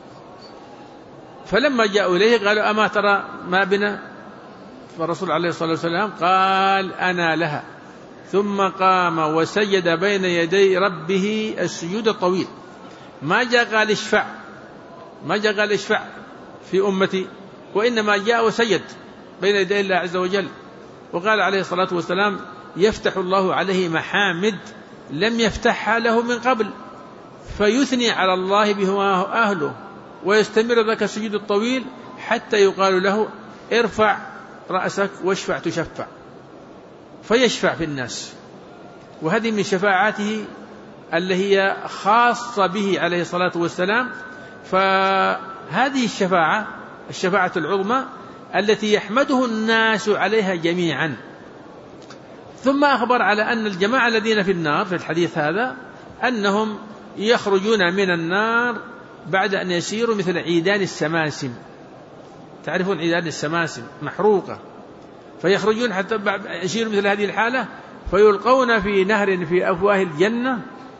فلما جاءوا إليه قالوا أما ترى ما بنا؟ فالرسول عليه الصلاة والسلام قال أنا لها، ثم قام وسجد بين يدي ربه السجود الطويل. ما جاء قال اشفع، ما جاء قال اشفع في أمتي، وإنما جاء وسجد بين يدي الله عز وجل. وقال عليه الصلاة والسلام يفتح الله عليه محامد لم يفتحها له من قبل، فيثني على الله بهو أهله، ويستمر ذاك السجود الطويل حتى يقال له ارفع رأسك واشفع تشفع، فيشفع في الناس. وهذه من شفاعاته اللي هي خاصة به عليه الصلاة والسلام. فهذه الشفاعة العظمى التي يحمده الناس عليها جميعا. ثم أخبر على أن الجماعة الذين في النار في الحديث هذا أنهم يخرجون من النار بعد أن يسيروا مثل عيدان السماسم، تعرفون عيدان السماسم محروقة، فيخرجون حتى يسيروا مثل هذه الحالة فيلقون في نهر في أفواه الجنة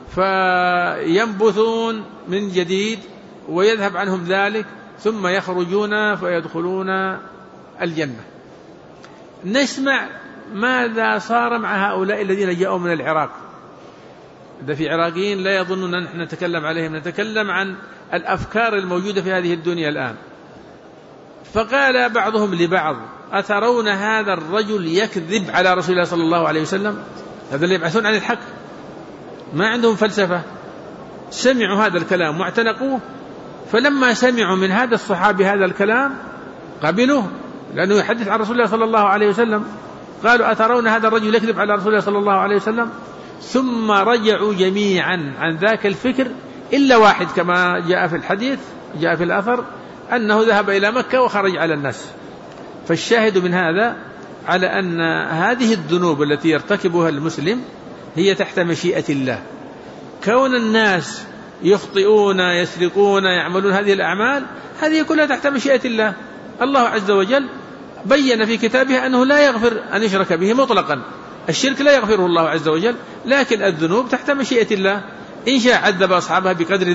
فينبثون من جديد ويذهب عنهم ذلك، ثم يخرجون فيدخلون الجنة. نسمع ماذا صار مع هؤلاء الذين جاءوا من العراق. إذا في عراقيين لا يظنون أن نحن نتكلم عليهم، نتكلم عن الأفكار الموجودة في هذه الدنيا الآن. فقال بعضهم لبعض أترون هذا الرجل يكذب على رسول الله صلى الله عليه وسلم؟ هذا اللي يبحثون عن الحق، ما عندهم فلسفة. سمعوا هذا الكلام واعتنقوه، فلما سمعوا من هذا الصحابي هذا الكلام قبلوه، لأنه يحدث عن رسول الله صلى الله عليه وسلم. قالوا أترون هذا الرجل يكذب على رسول الله صلى الله عليه وسلم؟ ثم رجعوا جميعا عن ذاك الفكر إلا واحد، كما جاء في الحديث جاء في الأثر أنه ذهب إلى مكة وخرج على الناس. فالشاهد من هذا على أن هذه الذنوب التي يرتكبها المسلم هي تحت مشيئة الله. كون الناس يخطئون يسرقون يعملون هذه الأعمال هذه كلها تحت مشيئة الله. الله عز وجل بين في كتابه أنه لا يغفر أن يشرك به مطلقا، الشرك لا يغفره الله عز وجل، لكن الذنوب تحت مشيئة الله، إن شاء عذب أصحابها بقدر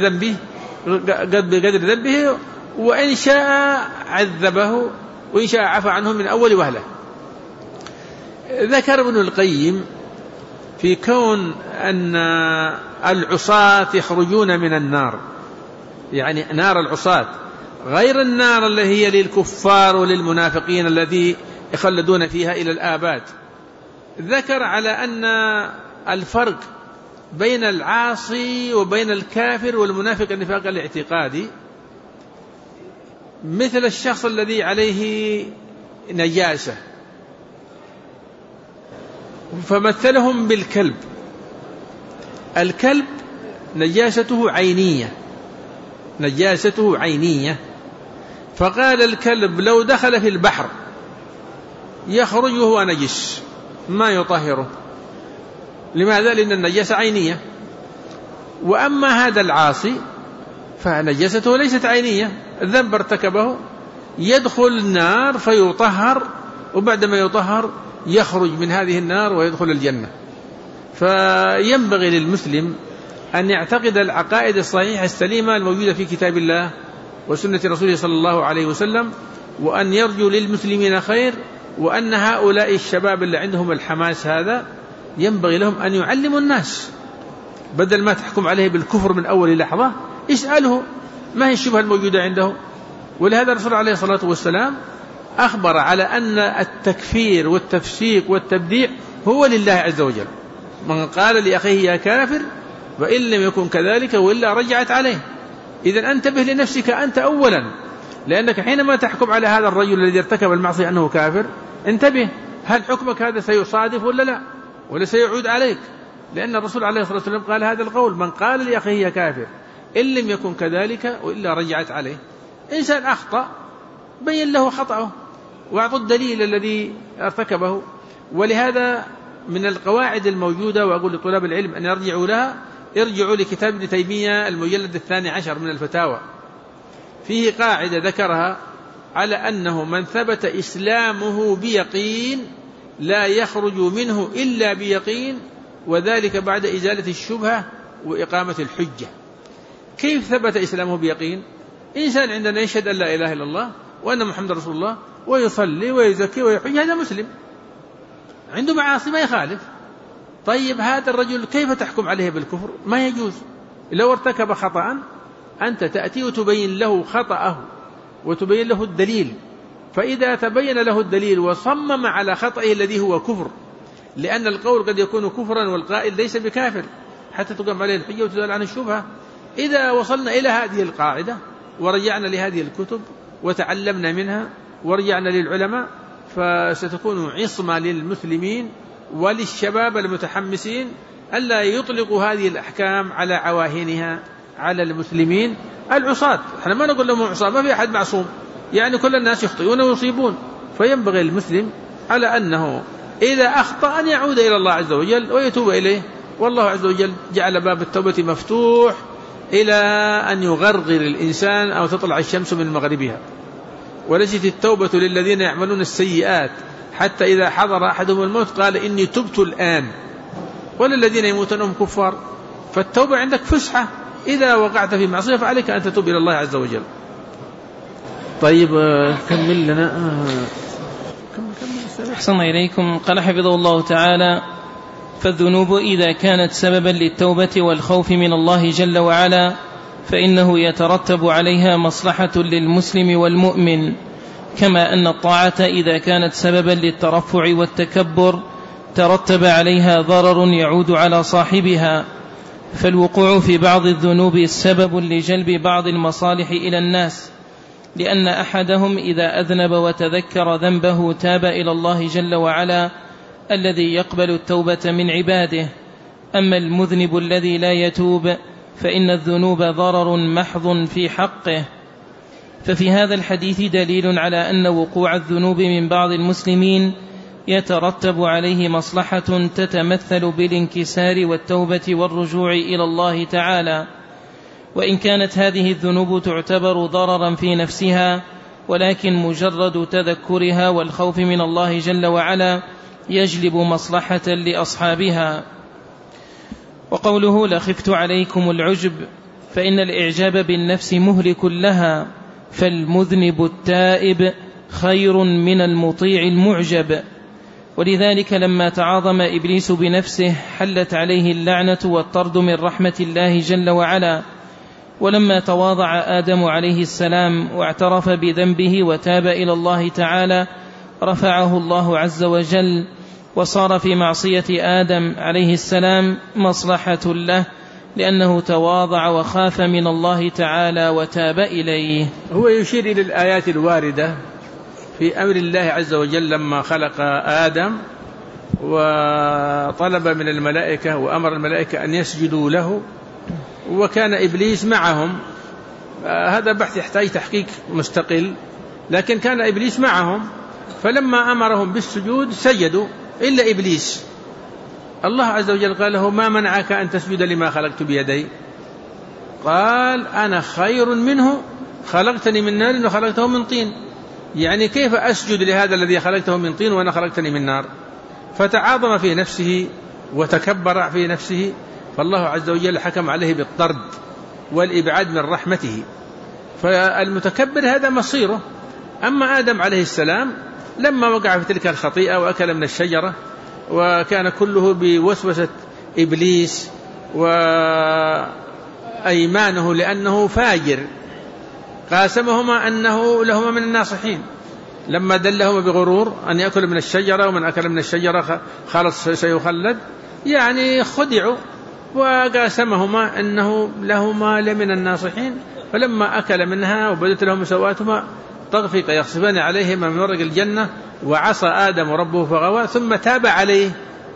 ذنبه وإن شاء عذبه وإن شاء عفى عنه من أول وهلة. ذكر ابن القيم في كون أن العصاة يخرجون من النار، يعني نار العصاة غير النار اللي هي للكفار وللمنافقين الذي يخلدون فيها إلى الآباد. ذكر على أن الفرق بين العاصي وبين الكافر والمنافق النفاق الاعتقادي مثل الشخص الذي عليه نجاسة، فمثلهم بالكلب. الكلب نجاسته عينية، فقال الكلب لو دخل في البحر يخرج وهو نجس ما يطهره. لماذا؟ لأن النجاسة عينية. وأما هذا العاصي فنجاسته ليست عينية، الذنب ارتكبه يدخل النار فيطهر، وبعدما يطهر يخرج من هذه النار ويدخل الجنة. فينبغي للمسلم أن يعتقد العقائد الصحيحة السليمة الموجودة في كتاب الله وسنة رسوله صلى الله عليه وسلم، وأن يرجو للمسلمين خير، وأن هؤلاء الشباب اللي عندهم الحماس هذا ينبغي لهم أن يعلموا الناس، بدل ما تحكم عليه بالكفر من أول لحظة اسأله ما هي الشبهة الموجودة عنده. ولهذا الرسول عليه الصلاة والسلام أخبر على أن التكفير والتفسيق والتبديع هو لله عز وجل. من قال لأخيه يا كافر وإن لم يكن كذلك وإلا رجعت عليه. إذن انتبه لنفسك أنت أولا، لأنك حينما تحكم على هذا الرجل الذي ارتكب المعصية أنه كافر انتبه، هل حكمك هذا سيصادف ولا لا، ولا سيعود عليك؟ لأن الرسول عليه الصلاة والسلام قال هذا القول: من قال لأخيه يا كافر إن لم يكن كذلك وإلا رجعت عليه. إنسان أخطأ بين له خطأه وأعطوا الدليل الذي ارتكبه. ولهذا من القواعد الموجودة، وأقول لطلاب العلم أن يرجعوا لها، ارجعوا لكتاب ابن تيمية المجلد 12 من الفتاوى، فيه قاعدة ذكرها على أنه من ثبت إسلامه بيقين لا يخرج منه إلا بيقين، وذلك بعد إزالة الشبهة وإقامة الحجة. كيف ثبت إسلامه بيقين؟ إنسان عندنا يشهد أن لا إله إلا الله وأن محمد رسول الله ويصلي ويزكي ويحج، هذا مسلم عنده معاصي ما يخالف. طيب هذا الرجل كيف تحكم عليه بالكفر؟ ما يجوز. لو ارتكب خطأ أنت تأتي وتبين له خطأه وتبين له الدليل، فإذا تبين له الدليل وصمم على خطأه الذي هو كفر، لأن القول قد يكون كفرا والقائل ليس بكافر حتى تقام عليه الحجة وتزال عن الشبهة. إذا وصلنا إلى هذه القاعدة ورجعنا لهذه الكتب وتعلمنا منها ورجعنا للعلماء، فستكون عصمة للمسلمين وللشباب المتحمسين ألا يطلقوا هذه الأحكام على عواهنها على المسلمين العصاة. احنا ما نقول لهم عصاة، ما في أحد معصوم، يعني كل الناس يخطئون ويصيبون. فينبغي المسلم على أنه إذا أخطأ أن يعود إلى الله عز وجل ويتوب إليه، والله عز وجل جعل باب التوبة مفتوح إلى أن يغرغر الإنسان أو تطلع الشمس من مغربها. وليست التوبة للذين يعملون السيئات حتى إذا حضر أحدهم الموت قال إني تبت الآن، وللذين يموتون هم كفار. فالتوبة عندك فسحة، إذا وقعت في معصية فعليك أن تتوب إلى الله عز وجل. طيب كمل لنا. أحسن إليكم. قال حفظه الله تعالى: فالذنوب إذا كانت سببا للتوبة والخوف من الله جل وعلا فإنه يترتب عليها مصلحة للمسلم والمؤمن، كما أن الطاعة إذا كانت سببا للترفع والتكبر ترتب عليها ضرر يعود على صاحبها. فالوقوع في بعض الذنوب سبب لجلب بعض المصالح إلى الناس، لأن أحدهم إذا أذنب وتذكر ذنبه تاب إلى الله جل وعلا الذي يقبل التوبة من عباده. أما المذنب الذي لا يتوب فإن الذنوب ضرر محض في حقه. ففي هذا الحديث دليل على أن وقوع الذنوب من بعض المسلمين يترتب عليه مصلحة تتمثل بالانكسار والتوبة والرجوع إلى الله تعالى. وإن كانت هذه الذنوب تعتبر ضررا في نفسها ولكن مجرد تذكرها والخوف من الله جل وعلا يجلب مصلحة لأصحابها. وقوله لخفت عليكم العجب، فإن الإعجاب بالنفس مهلك لها، فالمذنب التائب خير من المطيع المعجب. ولذلك لما تعاظم إبليس بنفسه حلت عليه اللعنة والطرد من رحمة الله جل وعلا. ولما تواضع آدم عليه السلام واعترف بذنبه وتاب إلى الله تعالى رفعه الله عز وجل، وصار في معصية آدم عليه السلام مصلحة له، لأنه تواضع وخاف من الله تعالى وتاب إليه. هو يشير إلى الآيات الواردة في أمر الله عز وجل لما خلق آدم وطلب من الملائكة وأمر الملائكة أن يسجدوا له، وكان إبليس معهم. هذا بحث يحتاج تحقيق مستقل، لكن كان إبليس معهم، فلما أمرهم بالسجود سجدوا إلا إبليس. الله عز وجل قال له ما منعك أن تسجد لما خلقت بيدي؟ قال أنا خير منه، خلقتني من نار وخلقته من طين، يعني كيف أسجد لهذا الذي خلقته من طين وأنا خلقتني من نار؟ فتعاظم في نفسه وتكبر في نفسه، فالله عز وجل حكم عليه بالطرد والإبعاد من رحمته. فالمتكبر هذا مصيره. أما آدم عليه السلام لما وقع في تلك الخطيئة وأكل من الشجرة، وكان كله بوسوسة إبليس وأيمانه لأنه فاجر، قاسمهما أنه لهما من الناصحين لما دلهما بغرور أن يأكل من الشجرة، ومن أكل من الشجرة خالص سيخلد، يعني خدعوا، وقاسمهما أنه لهما لمن الناصحين. فلما أكل منها وبدت لهم سواتهما طغفق يخصفان عليهما من ورق الجنة، وعصى آدم ربه فغوى، ثم تاب عليه.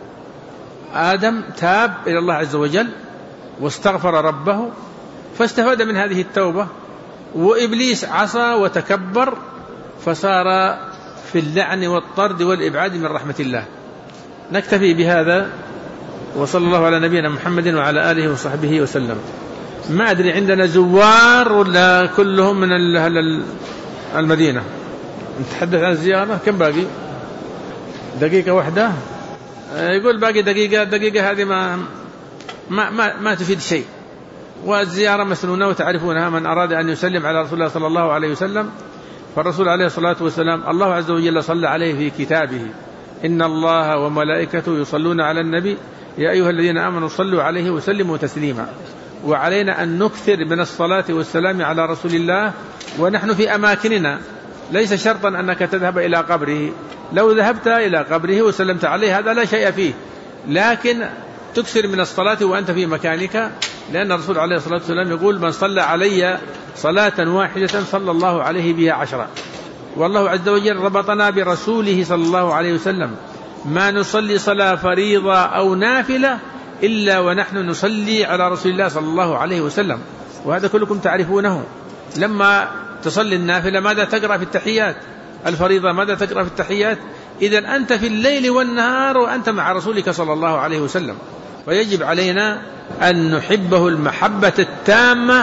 آدم تاب إلى الله عز وجل واستغفر ربه فاستفاد من هذه التوبة، وإبليس عصى وتكبر فصار في اللعن والطرد والإبعاد من رحمة الله. نكتفي بهذا، وصلى الله على نبينا محمد وعلى آله وصحبه وسلم. ما أدري عندنا زوار ولا كلهم من أهل المدينة؟ نتحدث عن الزيارة. كم باقي؟ دقيقة واحدة. يقول باقي دقيقة هذه ما تفيد شيء، والزيارة مسنونة وتعرفونها. من أراد أن يسلم على رسول الله صلى الله عليه وسلم فالرسول عليه الصلاة والسلام الله عز وجل صلى عليه في كتابه: إن الله وملائكته يصلون على النبي يا أيها الذين آمنوا صلوا عليه وسلموا تسليما. وعلينا أن نكثر من الصلاة والسلام على رسول الله ونحن في أماكننا. ليس شرطا أنك تذهب إلى قبره، لو ذهبت إلى قبره وسلمت عليه هذا لا شيء فيه، لكن تكثر من الصلاة وأنت في مكانك، لأن الرسول عليه الصلاة والسلام يقول: من صلى علي صلاة واحدة صلى الله عليه بها 10. والله عز وجل ربطنا برسوله صلى الله عليه وسلم، ما نصلي صلاة فريضة أو نافلة إلا ونحن نصلي على رسول الله صلى الله عليه وسلم، وهذا كلكم تعرفونه. لما تصلي النافلة ماذا تقرأ في التحيات؟ الفريضة ماذا تقرأ في التحيات؟ إذن أنت في الليل والنهار وأنت مع رسولك صلى الله عليه وسلم، ويجب علينا أن نحبه المحبة التامة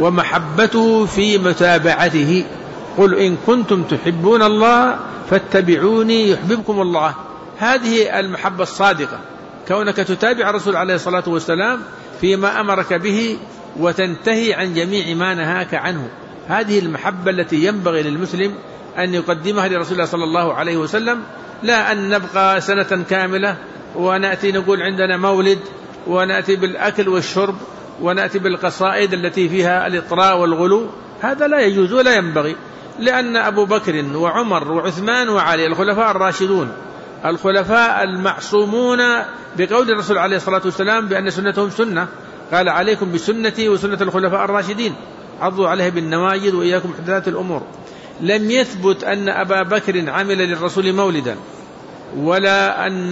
ومحبته في متابعته. قل إن كنتم تحبون الله فاتبعوني يحببكم الله. هذه المحبة الصادقة، كونك تتابع الرسول عليه الصلاة والسلام فيما أمرك به وتنتهي عن جميع ما نهاك عنه. هذه المحبة التي ينبغي للمسلم أن يقدمها لرسول الله صلى الله عليه وسلم، لا أن نبقى سنة كاملة ونأتي نقول عندنا مولد ونأتي بالأكل والشرب ونأتي بالقصائد التي فيها الإطراء والغلو. هذا لا يجوز ولا ينبغي، لأن أبو بكر وعمر وعثمان وعلي الخلفاء الراشدون، الخلفاء المعصومون بقول الرسول عليه الصلاة والسلام بأن سنتهم سنة، قال: عليكم بسنتي وسنة الخلفاء الراشدين عضوا عليها بالنواجذ وإياكم محدثات الأمور. لم يثبت أن أبا بكر عمل للرسول مولدا، ولا أن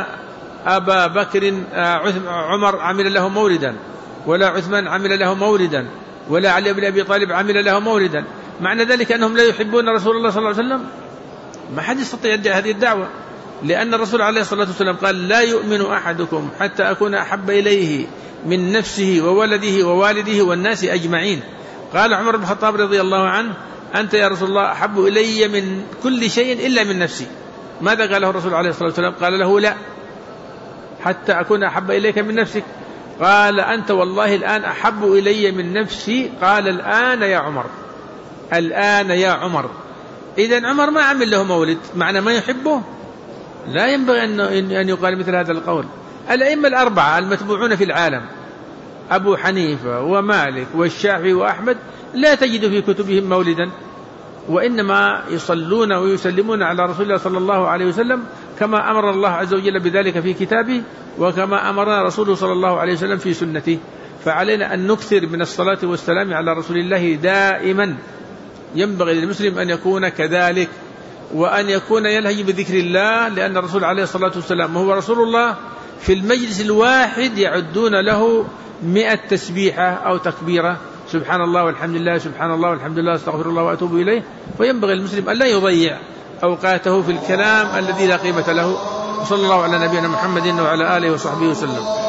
أبا بكر عمر عمل له مولدا، ولا عثمان عمل له مولدا، ولا علي بن أبي طالب عمل له مولدا. معنى ذلك أنهم لا يحبون رسول الله صلى الله عليه وسلم؟ ما حد يستطيع يدعي هذه الدعوة، لأن الرسول عليه الصلاة والسلام قال: لا يؤمن أحدكم حتى أكون أحب إليه من نفسه وولده ووالده والناس أجمعين. قال عمر بن الخطاب رضي الله عنه: أنت يا رسول الله أحب إلي من كل شيء إلا من نفسي. ماذا قاله الرسول عليه الصلاة والسلام؟ قال له لا، حتى أكون أحب إليك من نفسك. قال أنت والله الآن أحب إلي من نفسي. قال الآن يا عمر، الآن يا عمر. إذن عمر ما عمل له مولد، معنى ما يحبه. لا ينبغي أن يقال مثل هذا القول. الأئمة الأربعة المتبوعون في العالم، أبو حنيفة ومالك والشافعي وأحمد، لا تجد في كتبهم مولدا، وإنما يصلون ويسلمون على رسول الله صلى الله عليه وسلم كما أمر الله عز وجل بذلك في كتابه، وكما أمرنا رسوله صلى الله عليه وسلم في سنته. فعلينا أن نكثر من الصلاة والسلام على رسول الله دائما. ينبغي للمسلم أن يكون كذلك، وأن يكون يلهج بذكر الله، لأن الرسول عليه الصلاة والسلام هو رسول الله في المجلس الواحد يعدون له 100 تسبيحة أو تكبيرة، سبحان الله والحمد لله، سبحان الله والحمد لله، استغفر الله وأتوب إليه. وينبغي المسلم أن لا يضيع أوقاته في الكلام الذي لا قيمة له. وصلى الله على نبينا محمد وعلى آله وصحبه وسلم.